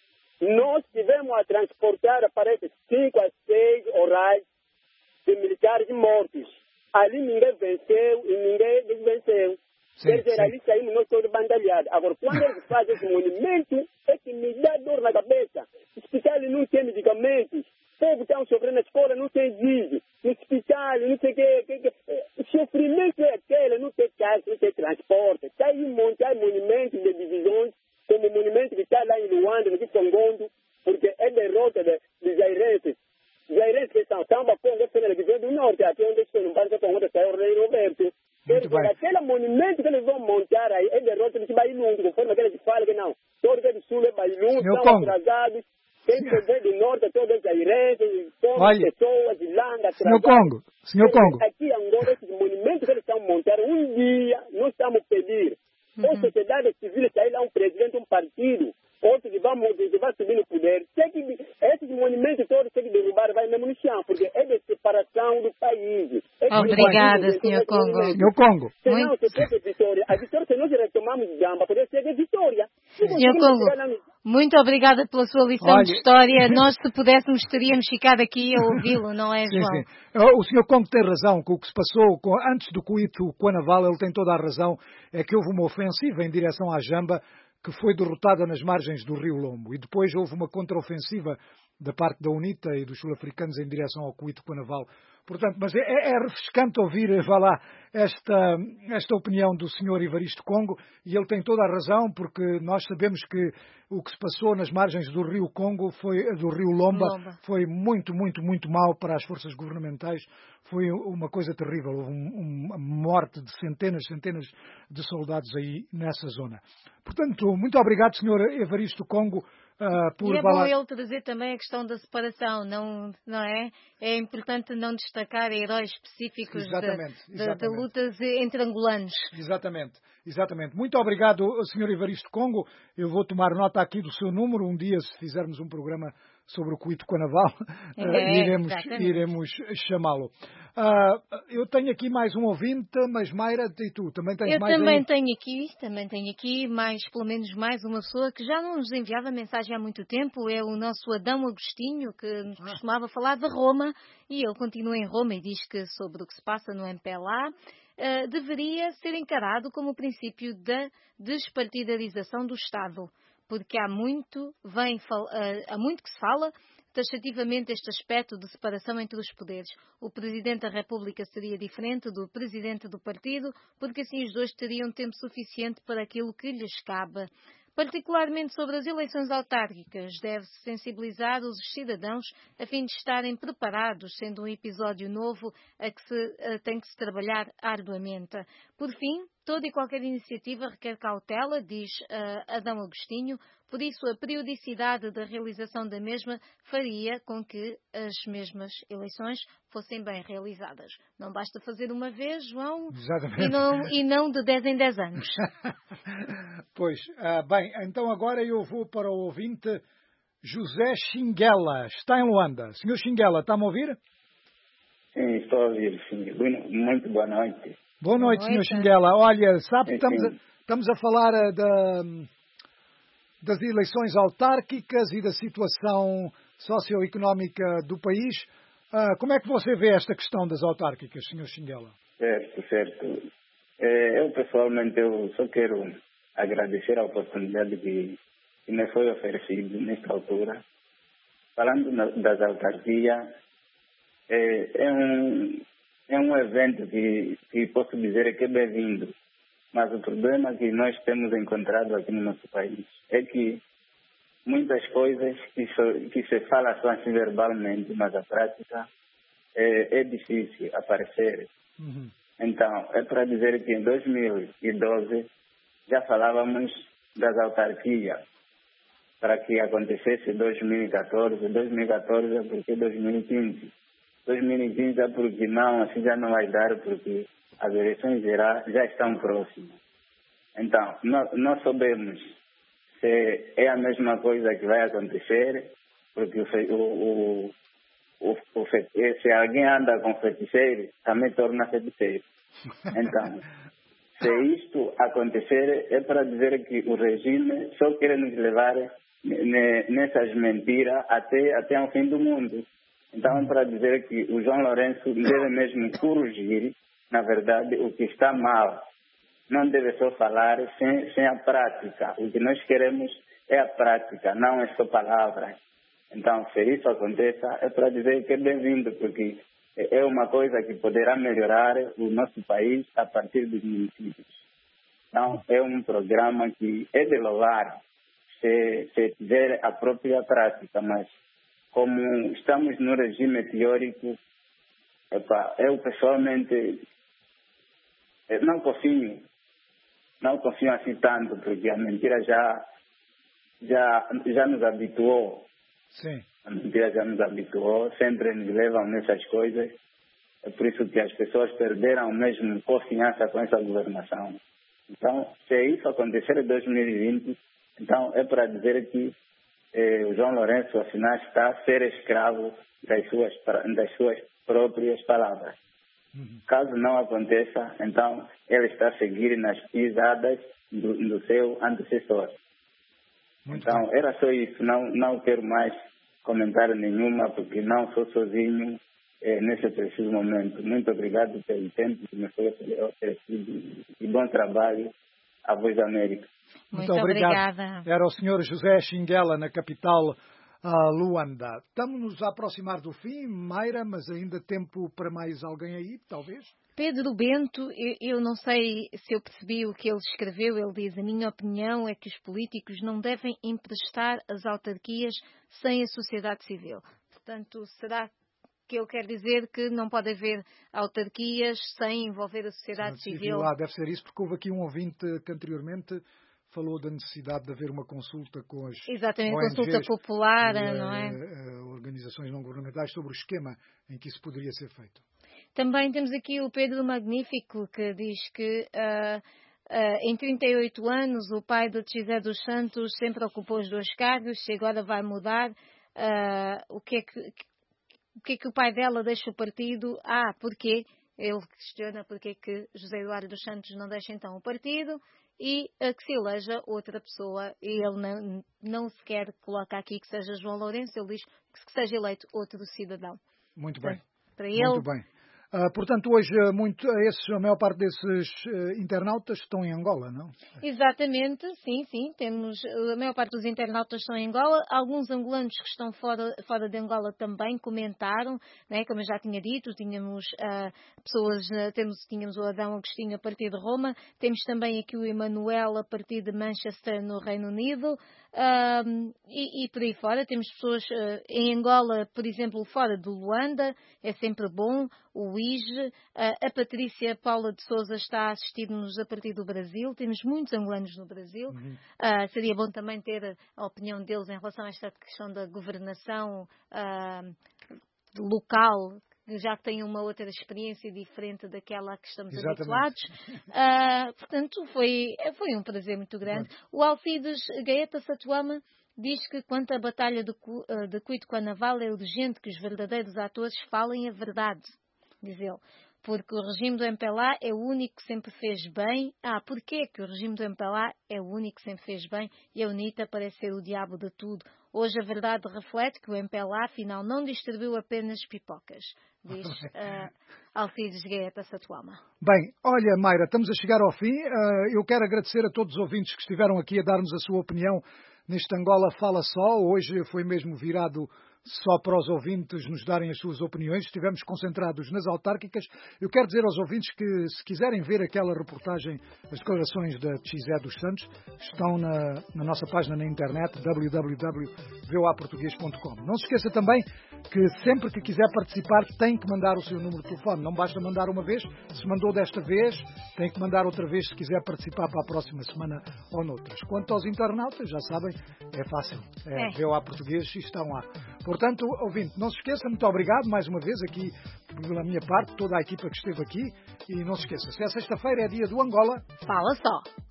Nós tivemos a transportar, parece, cinco a seis horas de militares mortos. Ali ninguém venceu e ninguém desvenceu. Quer dizer, ali saímos nós todos bandalhados. Agora, quando eles fazem esse monumento, é que me dá dor na cabeça. O hospital não tem medicamentos. O povo está sofrendo na escola, não tem giz. No hospital, não sei o que, que, que. O sofrimento é aquele, não tem casa, não tem transporte. Está aí montar monumentos de divisões, como o monumento que está lá em Luanda, no Congondo, porque é derrota de, de Jairenses. Jairenses que estão, Samba, Congo, é na divisão do Norte, até onde estou, no Banco Congo, está o Rei Roberto. Quer dizer, aquele monumento que eles vão montar aí é derrota de Bailungo, conforme aquele que fala que não. Todo que é do Sul é Bailungo, estão atrasados. Quem quiser do Norte, todos os airenses, todas as pessoas, de Langa, Senhor Congo, Senhor Congo. Aqui em Angola, esses monumentos que eles estão montando, um dia nós estamos a pedir. Uhum. Ou sociedade civil, sair lá um presidente, um partido, outro que vai, que vai subir no poder. Tem que, esses monumentos todos tem que derrubar, vai mesmo no chão, porque é de separação do país. É Obrigada, senhor Congo. Senhor Congo. Senão, Muito... se fosse Vitória, a Vitória, se nós retomamos Jamba, poderia ser de Vitória. senhor Congo, muito obrigada pela sua lição Olha... de história. Nós, se pudéssemos, teríamos ficado aqui a ouvi-lo, não é, João? Sim, sim. O senhor Congo tem razão, com o que se passou com, antes do coito com a naval, ele tem toda a razão, é que houve uma ofensiva em direção à Jamba, que foi derrotada nas margens do Rio Lombo. E depois houve uma contraofensiva da parte da UNITA e dos sul-africanos em direção ao Cuito com a naval. Portanto, mas é, é refrescante ouvir, vá lá, esta, esta opinião do senhor Evaristo Congo, e ele tem toda a razão, porque nós sabemos que o que se passou nas margens do Rio Congo, foi, do Rio Lomba, Lomba. foi muito, muito, muito mau para as forças governamentais. Foi uma coisa terrível. Houve um, uma morte de centenas, centenas de soldados aí nessa zona. Portanto, muito obrigado, senhor Evaristo Congo. Uh, por e é bom falar... ele trazer também a questão da separação, não, não é? É importante não destacar heróis específicos exatamente, de, exatamente. de, de lutas entre angolanos. Exatamente, exatamente. Muito obrigado, senhor Evaristo Congo. Eu vou tomar nota aqui do seu número. Um dia, se fizermos um programa sobre o Cuito com a naval, é, uh, iremos, iremos chamá-lo. Uh, eu tenho aqui mais um ouvinte, mas Mayra, e tu também tens eu mais Eu também aí? tenho aqui, também tenho aqui mais, pelo menos mais uma pessoa que já não nos enviava mensagem há muito tempo, é o nosso Adão Agostinho, que nos costumava falar de Roma, e ele continua em Roma e diz que sobre o que se passa no M P L A uh, deveria ser encarado como o princípio da despartidarização do Estado, porque há muito, vem, uh, há muito que se fala taxativamente este aspecto de separação entre os poderes. O Presidente da República seria diferente do Presidente do Partido, porque assim os dois teriam tempo suficiente para aquilo que lhes cabe. Particularmente sobre as eleições autárquicas, deve-se sensibilizar os cidadãos a fim de estarem preparados, sendo um episódio novo a que se a, tem que se trabalhar arduamente. Por fim, toda e qualquer iniciativa requer cautela, diz uh, Adão Agostinho, por isso a periodicidade da realização da mesma faria com que as mesmas eleições fossem bem realizadas. Não basta fazer uma vez, João, e não, e não de dez em dez anos. Pois, uh, bem, então agora eu vou para o ouvinte José Xinguela, está em Luanda. Senhor Xinguela, está-me a ouvir? Sim, estou a ouvir, sim. Muito boa noite. Boa noite, boa noite. senhor Xinguela. Olha, sabe, sim, estamos, sim. A, estamos a falar uh, da, das eleições autárquicas e da situação socioeconómica do país. Uh, como é que você vê esta questão das autárquicas, senhor Xinguela? Certo, certo. É, eu, pessoalmente, eu só quero agradecer a oportunidade que, que me foi oferecida nesta altura. Falando na, das autarquias, é, é, um, é um evento que, que posso dizer que é bem-vindo. Mas o problema que nós temos encontrado aqui no nosso país é que muitas coisas que, so, que se fala só assim verbalmente, mas a prática é, é difícil aparecer. Uhum. Então, é para dizer que em dois mil e doze já falávamos das autarquias para que acontecesse em dois mil e catorze. dois mil e catorze é porque dois mil e quinze. dois mil e quinze é porque não, assim já não vai dar, porque as eleições gerais já estão próximas. Então, nós, nós sabemos se é a mesma coisa que vai acontecer, porque o, o, o, o, se alguém anda com feiticeiro, também torna feiticeiro. Então, se isto acontecer, é para dizer que o regime só quer nos levar nessas mentiras até, até ao fim do mundo. Então, é para dizer que o João Lourenço deve mesmo corrigir, na verdade, o que está mal. Não deve só falar sem, sem a prática. O que nós queremos é a prática, não é só palavras. Então, se isso aconteça, é para dizer que é bem-vindo, porque é uma coisa que poderá melhorar o nosso país a partir dos municípios. Então, é um programa que é de louvar se, se tiver a própria prática, mas como estamos no regime teórico, epa, eu pessoalmente não confio, não confio assim tanto, porque a mentira já, já, já nos habituou. Sim. A mentira já nos habituou, sempre nos levam nessas coisas. É por isso que as pessoas perderam mesmo confiança com essa governação. Então, se isso acontecer em dois mil e vinte, então é para dizer que eh, o João Lourenço, afinal, está a ser escravo das suas, das suas próprias palavras. Uhum. Caso não aconteça, então ele está a seguir nas pisadas do, do seu antecessor. Muito então, bem. Era só isso. Não, não quero mais comentário nenhuma, porque não sou sozinho eh, nesse preciso momento. Muito obrigado pelo tempo que me foi oferecido e bom trabalho à Voz da América. Muito, Muito obrigada. Era o senhor José Xinguela, na capital uh, Luanda. Estamos-nos a aproximar do fim, Mayra, mas ainda tempo para mais alguém aí, talvez? Pedro Bento, eu, eu não sei se eu percebi o que ele escreveu. Ele diz: a minha opinião é que os políticos não devem emprestar as autarquias sem a sociedade civil. Portanto, será que ele quer dizer que não pode haver autarquias sem envolver a sociedade civil? civil? Ah, deve ser isso, porque houve aqui um ouvinte que anteriormente falou da necessidade de haver uma consulta com as Exatamente, O N Gs, consulta popular, e, não é? Organizações não governamentais sobre o esquema em que isso poderia ser feito. Também temos aqui o Pedro Magnífico, que diz que uh, uh, em trinta e oito anos o pai de José dos Santos sempre ocupou os dois cargos, se agora vai mudar, uh, o, que é que, o que é que o pai dela deixa o partido? Ah, porquê? Ele questiona porque é que José Eduardo dos Santos não deixa então o partido e uh, que se eleja outra pessoa. E ele não, não sequer coloca aqui que seja João Lourenço, ele diz que seja eleito outro cidadão. Muito bem. Para ele, Muito bem. Uh, portanto, hoje muito, esses, a maior parte desses uh, internautas estão em Angola, não? Exatamente, sim, sim. Temos, a maior parte dos internautas estão em Angola. Alguns angolanos que estão fora, fora de Angola também comentaram, né? Como eu já tinha dito, tínhamos uh, pessoas, uh, temos, tínhamos o Adão Agostinho a partir de Roma, temos também aqui o Emanuel a partir de Manchester, no Reino Unido. Uh, e, e por aí fora temos pessoas uh, em Angola, por exemplo, fora de Luanda, é sempre bom. O I G, uh, a Patrícia Paula de Souza está a assistir-nos a partir do Brasil. Temos muitos angolanos no Brasil. Uhum. Uh, seria bom também ter a opinião deles em relação a esta questão da governação uh, local, já que têm uma outra experiência diferente daquela a que estamos Exatamente. habituados. Uh, portanto, foi, foi um prazer muito grande. Bom. O Alcides Gaeta Satuama diz que quanto à batalha de, de Cuito-Quanaval é urgente que os verdadeiros atores falem a verdade, diz ele. Porque o regime do M P L A é o único que sempre fez bem. Ah, porquê que o regime do M P L A é o único que sempre fez bem e a UNITA parece ser o diabo de tudo? Hoje a verdade reflete que o M P L A afinal não distribuiu apenas pipocas, diz uh, Alcides Gaeta Satuama. Bem, olha, Mayra, estamos a chegar ao fim. Uh, eu quero agradecer a todos os ouvintes que estiveram aqui a dar-nos a sua opinião neste Angola Fala Só. Hoje foi mesmo virado só para os ouvintes nos darem as suas opiniões. Estivemos concentrados nas autárquicas. Eu quero dizer aos ouvintes que, se quiserem ver aquela reportagem, as declarações da José dos Santos, estão na, na nossa página na internet, w w w ponto v o a português ponto com. Não se esqueça também que sempre que quiser participar tem que mandar o seu número de telefone. Não basta mandar uma vez. Se mandou desta vez, tem que mandar outra vez se quiser participar para a próxima semana ou noutras. Quanto aos internautas, já sabem, é fácil. É, é. V O A Português e estão lá. Portanto, ouvinte, não se esqueça, muito obrigado mais uma vez aqui pela minha parte, toda a equipa que esteve aqui. E não se esqueça, se é sexta-feira é dia do Angola, fala só.